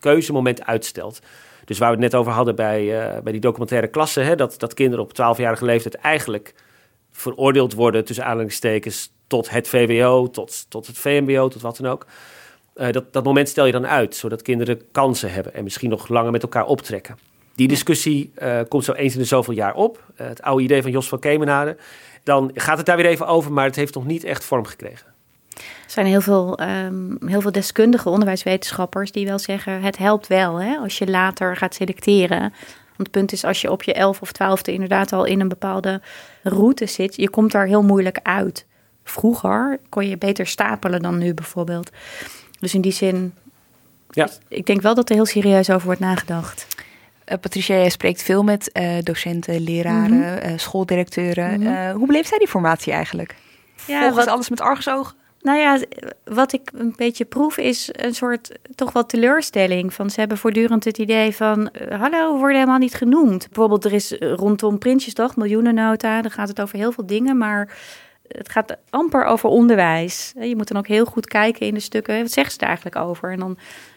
keuzemoment uitstelt. Dus waar we het net over hadden bij, uh, bij die documentaire klasse, hè, dat, dat kinderen op twaalfjarige leeftijd eigenlijk veroordeeld worden, tussen aanhalingstekens, tot het V W O, tot, tot het V M B O, tot wat dan ook. Uh, dat, dat moment stel je dan uit, zodat kinderen kansen hebben en misschien nog langer met elkaar optrekken. Die discussie uh, komt zo eens in de zoveel jaar op. Uh, het oude idee van Jos van Kemenade. Dan gaat het daar weer even over, maar het heeft nog niet echt vorm gekregen. Er zijn heel veel, um, heel veel deskundige onderwijswetenschappers die wel zeggen, het helpt wel hè, als je later gaat selecteren. Want het punt is, als je op je elf of twaalfde inderdaad al in een bepaalde route zit, je komt daar heel moeilijk uit. Vroeger kon je beter stapelen dan nu bijvoorbeeld. Dus in die zin, ja. Ik denk wel dat er heel serieus over wordt nagedacht. Uh, Patricia, jij spreekt veel met uh, docenten, leraren, mm-hmm. uh, schooldirecteuren. Mm-hmm. Uh, hoe beleeft zij die formatie eigenlijk? Ja, Volgens wat, alles met argusogen? Nou ja, wat ik een beetje proef is een soort toch wel teleurstelling. Van, ze hebben voortdurend het idee van, uh, hallo, we worden helemaal niet genoemd. Bijvoorbeeld, er is rondom Prinsjesdag, miljoenennota, dan gaat het over heel veel dingen, maar het gaat amper over onderwijs. Je moet dan ook heel goed kijken in de stukken, wat zeggen ze er eigenlijk over? En dan,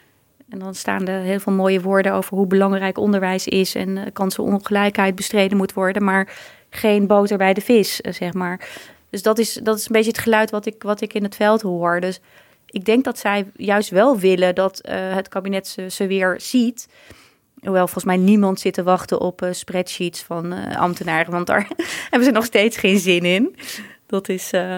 en dan staan er heel veel mooie woorden over hoe belangrijk onderwijs is en uh, kansenongelijkheid bestreden moet worden, maar geen boter bij de vis, uh, zeg maar. Dus dat is, dat is een beetje het geluid wat ik, wat ik in het veld hoor. Dus ik denk dat zij juist wel willen dat uh, het kabinet ze, ze weer ziet. Hoewel volgens mij niemand zit te wachten op uh, spreadsheets van uh, ambtenaren. Want daar hebben ze nog steeds geen zin in. Dat is, uh,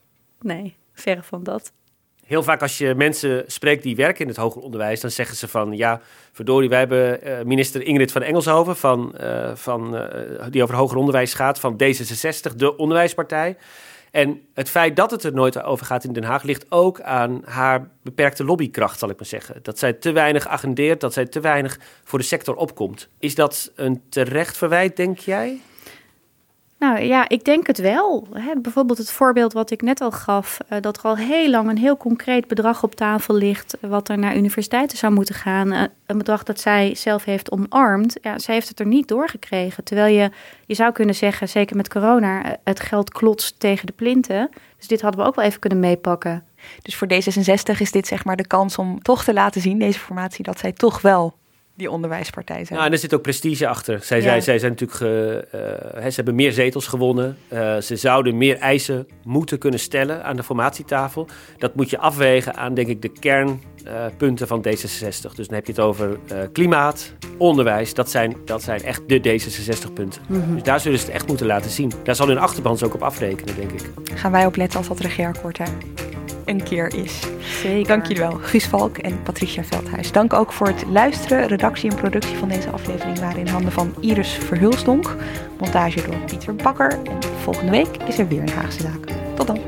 nee, verre van dat. Heel vaak als je mensen spreekt die werken in het hoger onderwijs, dan zeggen ze van, ja, verdorie, wij hebben uh, minister Ingrid van Engelshoven, van, uh, van, uh, die over hoger onderwijs gaat, van D zesenzestig, de onderwijspartij. En het feit dat het er nooit over gaat in Den Haag ligt ook aan haar beperkte lobbykracht, zal ik maar zeggen. Dat zij te weinig agendeert, dat zij te weinig voor de sector opkomt. Is dat een terecht verwijt, denk jij? Nou ja, ik denk het wel. Hè, bijvoorbeeld het voorbeeld wat ik net al gaf, uh, dat er al heel lang een heel concreet bedrag op tafel ligt, uh, wat er naar universiteiten zou moeten gaan. Uh, een bedrag dat zij zelf heeft omarmd. Ja, zij heeft het er niet doorgekregen. Terwijl je, je zou kunnen zeggen, zeker met corona, uh, het geld klotst tegen de plinten. Dus dit hadden we ook wel even kunnen meepakken. Dus voor D zesenzestig is dit zeg maar de kans om toch te laten zien, deze formatie, dat zij toch wel die onderwijspartij zijn. Nou, en er zit ook prestige achter. Zij, ja. zij, zij zijn natuurlijk ge, uh, ze hebben meer zetels gewonnen. Uh, ze zouden meer eisen moeten kunnen stellen aan de formatietafel. Dat moet je afwegen aan, denk ik, de kernpunten uh, van D zesenzestig. Dus dan heb je het over uh, klimaat, onderwijs. Dat zijn, dat zijn echt de D zesenzestig-punten. Mm-hmm. Dus daar zullen ze het echt moeten laten zien. Daar zal hun achterban ook op afrekenen, denk ik. Gaan wij op letten als dat regeerakkoord hè? een keer is. Zeker. Dank jullie wel, Guus Valk en Patricia Veldhuis. Dank ook voor het luisteren. Redactie en productie van deze aflevering waren in handen van Iris Verhulsdonk. Montage door Pieter Bakker. En volgende week is er weer een Haagse Zaak. Tot dan.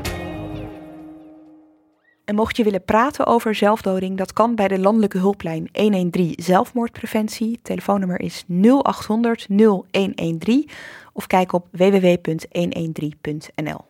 En mocht je willen praten over zelfdoding, dat kan bij de landelijke hulplijn honderddertien zelfmoordpreventie. Telefoonnummer is nul acht honderd nul een een drie of kijk op w w w punt honderddertien punt n l.